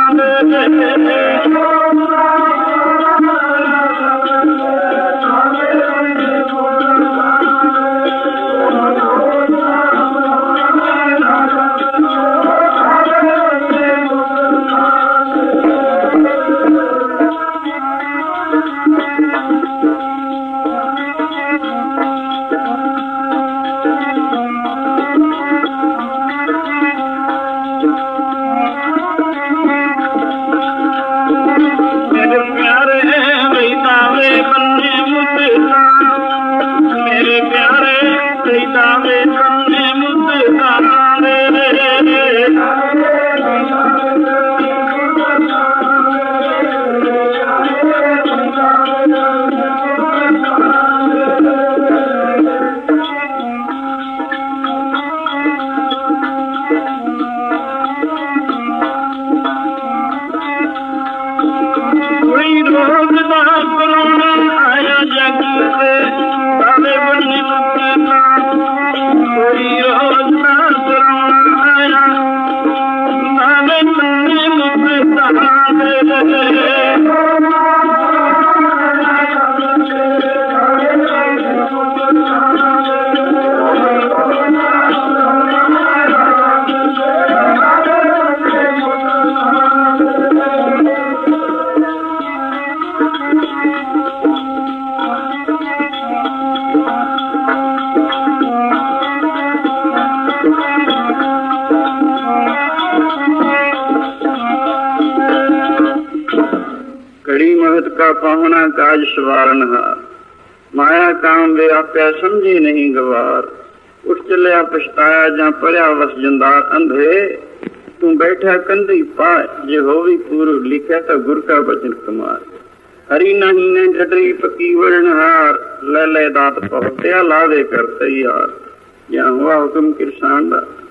पाहुना काज सवारन हार, माया काम वे आप्या समझी नहीं गवार। उठ चलिया पछताया जा पढ़िया वस जंदार। अंधे तू बैठा कंधी पाए, जे होवी पूर्व लिखा तो गुर का बचन कमार। हरी नहीं ने डडरी पकी वरणहार, ले ले दात पहुंचया लावे कर तैयार। या हुआ हुक्म किरसान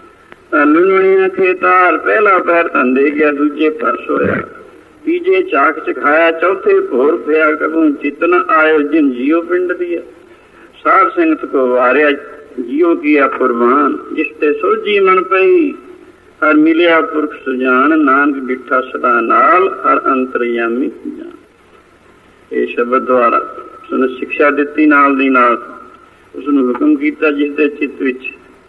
दा लुणिया खेतार, पहला पैर धंधे गया दूजे पर सोया। तीजे चाक चखाया चौथे भोर पिया, कबू चितन आयो जिन जियो पिंड दिया। सार संगत को वारिया जियो किया कुर्बान, जिसते सोजी मन पई हर मिलिया पुरख सुजान। नानक डिठा सदा नाल हर अंतरयामी जान। ये शब्द द्वारा उसने शिक्षा दिती, नाल दी नाल उसने हुक्म किया जिसके चित्त विच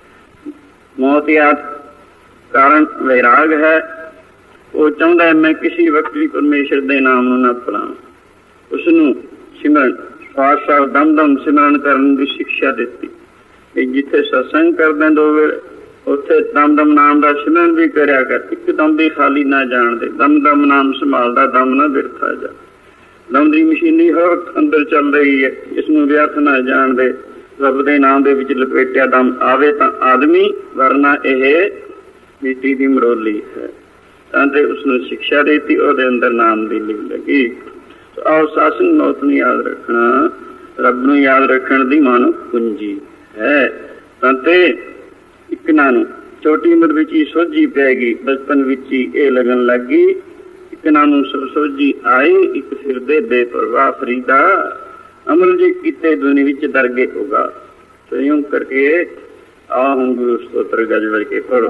मौत याद कारण वैराग है। वो चाहता है मैं किसी वक्त भी परमेश्वर के नाम न भुलावां। उसनू सिमरन श्वास श्वास दम दम सिमरन करने की शिक्षा दी। जिथे सत्संग करदे दो वेले उत्थे दम दम नाम का सिमरन भी करया कर। एक दम भी खाली ना जान दे, दम दम नाम संभालदा दम ना बिरथा जा। दम की मशीनी हर वक्त अंदर चल रही है, इसनू व्यर्थ ना जान दे। रब के नाम के विच लपेटिया दम आवे तां आदमी, वरना यह ਬੇਟੀ ਦੀ ਮਰੋਲੀ ਹੈ। ਤਾਂ ਤੇ ਉਸਨੂੰ ਸਿੱਖਿਆ ਦੇਤੀ, ਉਹਦੇ ਅੰਦਰ ਨਾਮ ਦੀ ਲਿਵ ਲੱਗੀ। ਆਓ ਸਾਸਨ ਮੌਤ ਨੂੰ ਯਾਦ ਰੱਖਣਾ ਰੱਬ ਨੂੰ ਯਾਦ ਰੱਖਣ ਦੀ ਮਾਨੋ ਕੁੰਜੀ ਹੈ। ਤਾਂ ਤੇ ਇੱਕ ਨਾ ਨੂੰ ਛੋਟੀ ਉਮਰ ਵਿੱਚ ਹੀ ਸੋਝੀ ਪੈ ਗਈ, ਬਚਪਨ ਵਿੱਚ ਹੀ ਇਹ ਲੱਗਣ ਲੱਗ ਗਈ। ਇੱਕ ਨਾ ਨੂੰ ਸਭ ਸੋਝੀ ਆਈ, ਇੱਕ ਫਿਰਦੇ ਬੇਪਰਵਾਹ ਫਰੀਦਾ ਅਮਲ ਜੇ ਕੀਤੇ ਦੁਨੀ ਵਿੱਚ ਦਰਗੇ ਹੋਗਾ। ਸੋ ਇਉਂ ਕਰਕੇ ਆ ਹੁਣ ਗੁਰੂ ਸਤੋਤਰ ਗੱਜ ਵੱਜ ਕੇ ਪੜੋ।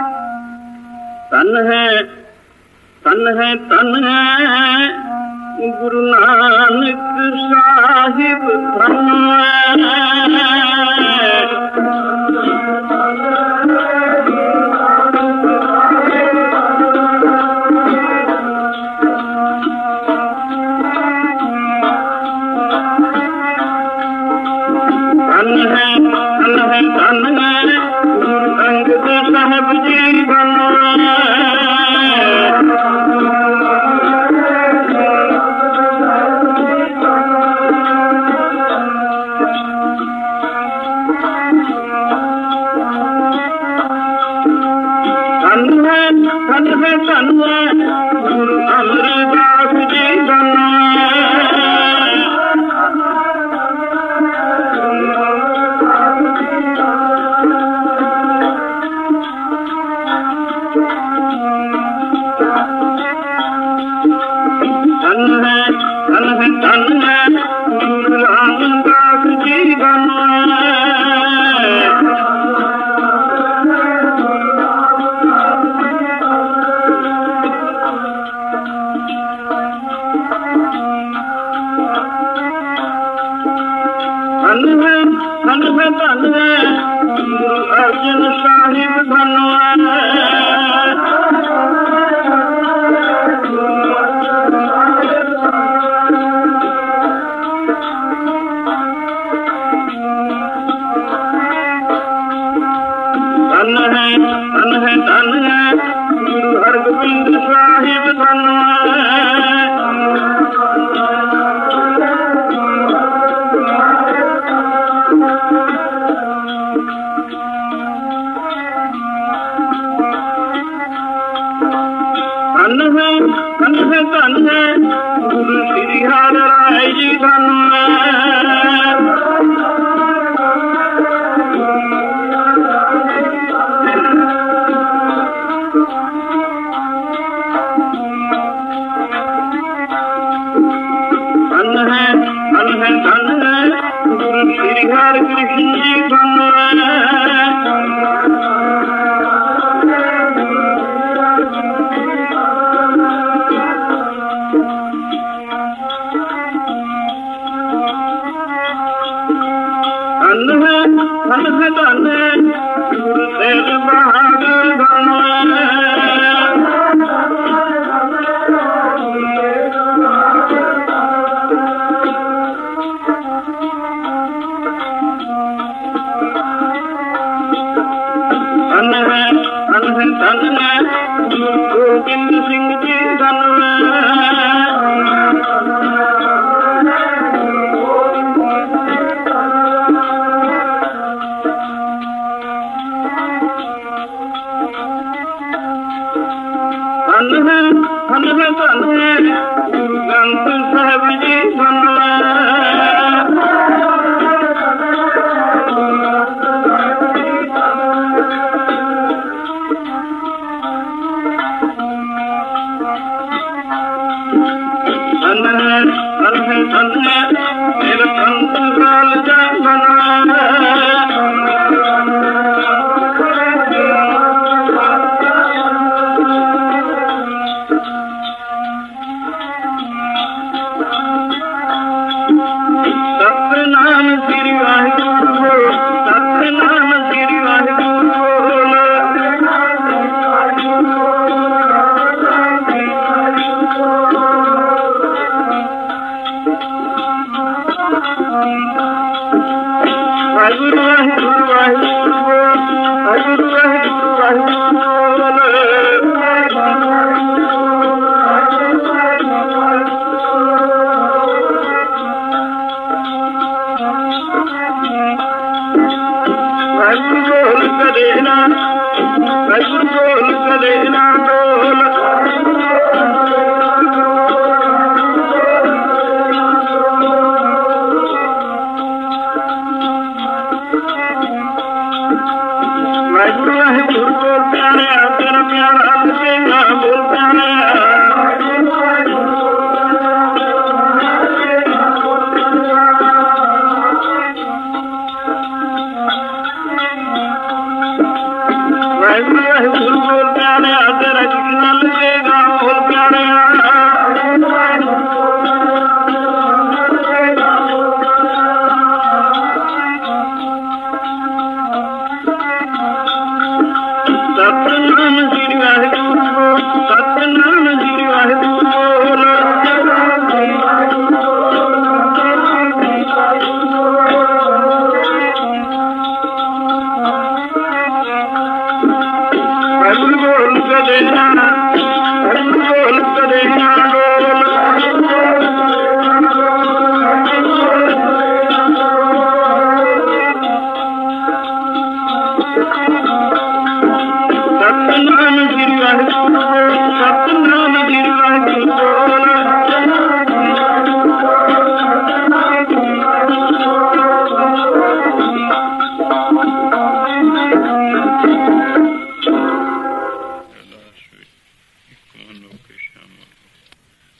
ਤਨ ਹੈ ਤਨ ਹੈ ਤਨ ਹੈ ਗੁਰੂ ਨਾਨਕ ਸਾਹਿਬ ਧਨ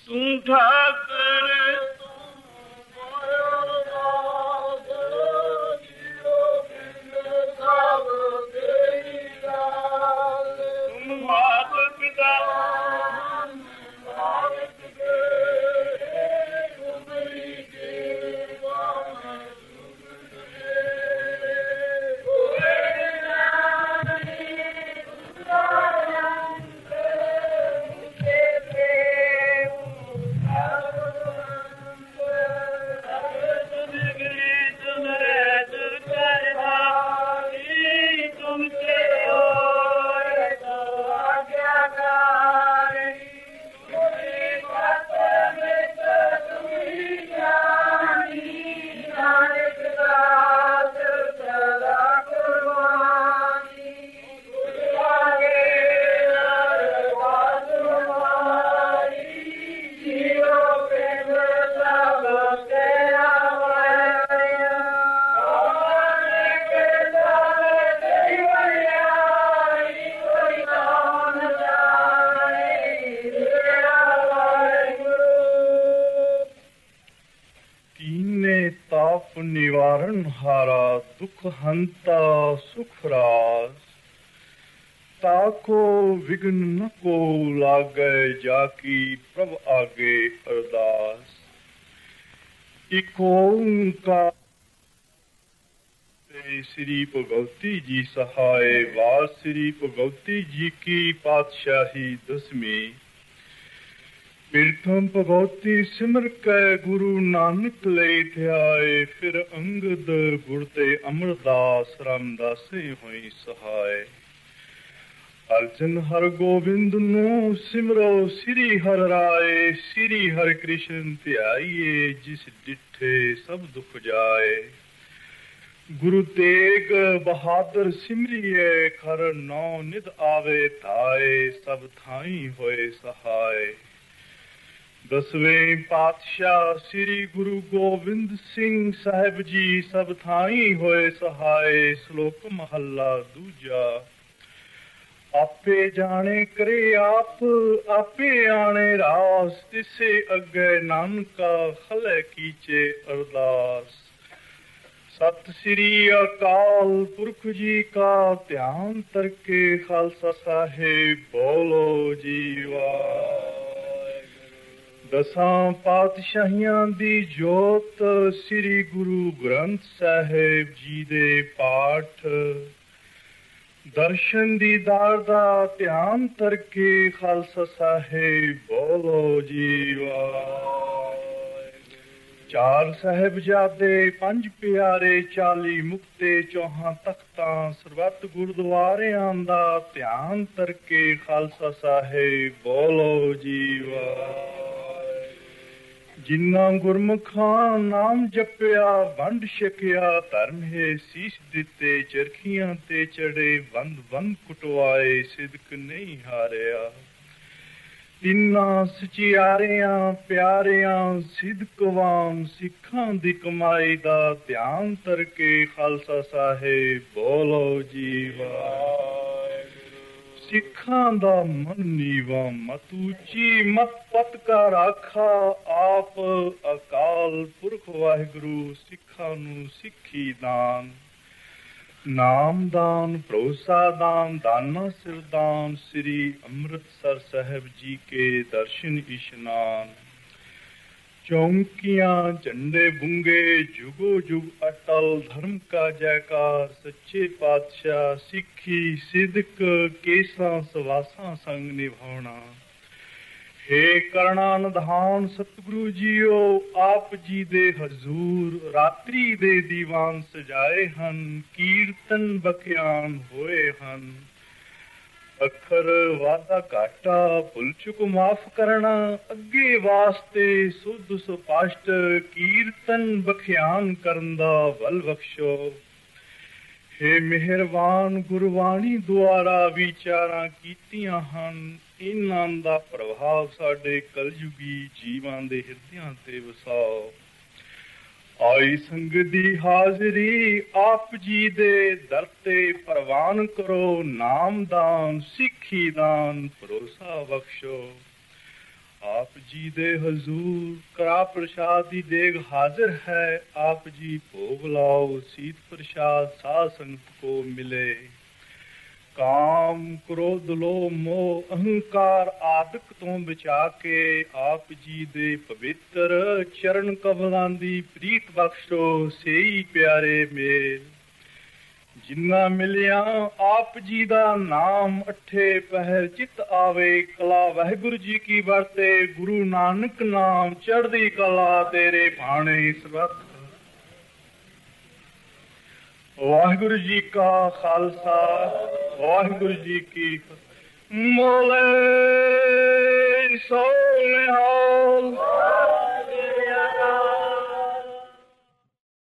ਤੂੰ ਠਾਕਰ ਤੁਮ ਮਾਤ ਪਿਤਾ निवारण हारा दुख हंता सुख रास ताको विघ्न न को लागे जाकी प्रभ आगे अरदास। इक ओंकार श्री भगवती जी सहाय वार श्री भगवती जी की पातशाही दसवीं। प्रथम भगवती सिमर कै गुरु नानक ले ध्याए फिर अंगद गुर ते अमरदास रामदासे होई सहाय। अर्जन हर गोविंद नो सिमरो श्री हर राय श्री हर कृष्ण ध्याइए जिस डिठे सब दुख जाए। गुरु तेग बहादुर सिमरिए खर नौ निध आवे धाए सब थाई होए सहाय। दसवें पातशाह श्री गुरु गोविंद सिंह साहिब जी सब थाई होए सहाय। श्लोक महला दूजा। आपे जाने करे आप आपे आने रास तिसे अगे नानका खले कीचे अरदास। सत श्री अकाल पुरख जी का ध्यान तरके खालसा साहेब बोलो जीवा। दसां पातशाहियां दी जोत श्री गुरु ग्रंथ साहिब जी दे पाठ दर्शन दीदार दा ध्यान तरके खालसा साहेब बोलो जीवा। चार साहिबजादे पंज प्यारे चाली मुक्ते चौहां तख्तां सरबत गुरुद्वारियां दा ध्यान तरके खालसा साहेब बोलो जीवा। जिन्ना गुरमुखां नाम जपिया वंड छकिया धर्म है शीश दिते चरखियां ते चढ़े बंद बंद कुटवाए सिदक नहीं हारिया। तिन्ना सचियारियां प्यारियां सिदकवान सिखां दी कमाई दा ध्यान तरके खालसा साहेब बोलो जीवा। सिखां दा मन नीवा मत ऊंची मत पत का राखा आप अकाल पुरख वाहिगुरु सिखां नू सिखी दान। नाम दान भरोसा दान दाना सिर दान श्री अमृतसर साहिब जी के दर्शन इशनान। चौंकियां झंडे बुंगे जुगो जुग अटल धर्म का जयकार सच्चे पातशाह सिखी सिदक केसा सवासा संग निभावना। हे करना निधान सतगुरु जीओ आप जी दे हजूर रात्रि दे दीवान सजाए हन कीर्तन बख्यान होए हन। अखर वादा घाटा भुल चुक माफ करना अगे वास्ते सुध सुपाष्ट कीर्तन बख्यान करन दा वल बख्शो। हे मेहरबान गुरबाणी द्वारा विचारां कीतियां हन इन्हां दा प्रभाव साडे कलयुगी जीवां दे हिरदियां ते वसाओ। आई संग दी हाजरी आप जी दे दर ते परवान करो नाम दान सिखी दान भरोसा बख्शो। ਆਪ ਜੀ ਦੇ ਹਜ਼ੂਰ ਕੜਾ ਪ੍ਰਸ਼ਾਦ ਦੀ ਦੇਗ ਹਾਜ਼ਰ ਹੈ। ਆਪ ਜੀ ਭੋਗ ਲਾਓ, ਸੀਤ ਪ੍ਰਸ਼ਾਦ ਸਾਧ ਸੰਗਤ ਕੋ ਮਿਲੇ। ਕਾਮ ਕ੍ਰੋਧ ਲੋਭ ਮੋਹ ਅਹੰਕਾਰ ਆਦਿਕ ਤੋਂ ਬਚਾ ਕੇ ਆਪ ਜੀ ਦੇ ਪਵਿੱਤਰ ਚਰਨ ਕਮਲਾਂ ਦੀ ਪ੍ਰੀਤ ਬਖਸ਼ੋ, ਸੇਈ ਪਿਆਰੇ ਮੇਲ। ਜਿੰਨਾ ਮਿਲਿਆ ਆਪ ਜੀ ਦਾ ਨਾਮ ਅੱਠੇ ਪਹਿਰ ਚਿੱਤ ਆਵੇ। ਕਲਾ ਵਾਹਿਗੁਰੂ ਜੀ ਕੀ ਵਰਤੇ, ਗੁਰੂ ਨਾਨਕ ਨਾਮ ਚੜ੍ਹਦੀ ਕਲਾ ਤੇਰੇ ਭਾਣੇ ਸਰਬੱਤ। ਵਾਹਿਗੁਰੂ ਜੀ ਕਾ ਖਾਲਸਾ, ਵਾਹਿਗੁਰੂ ਜੀ ਕੀ ਫਤਿਹ। ਬੋਲੇ ਸੋ ਨਿਹਾਲ।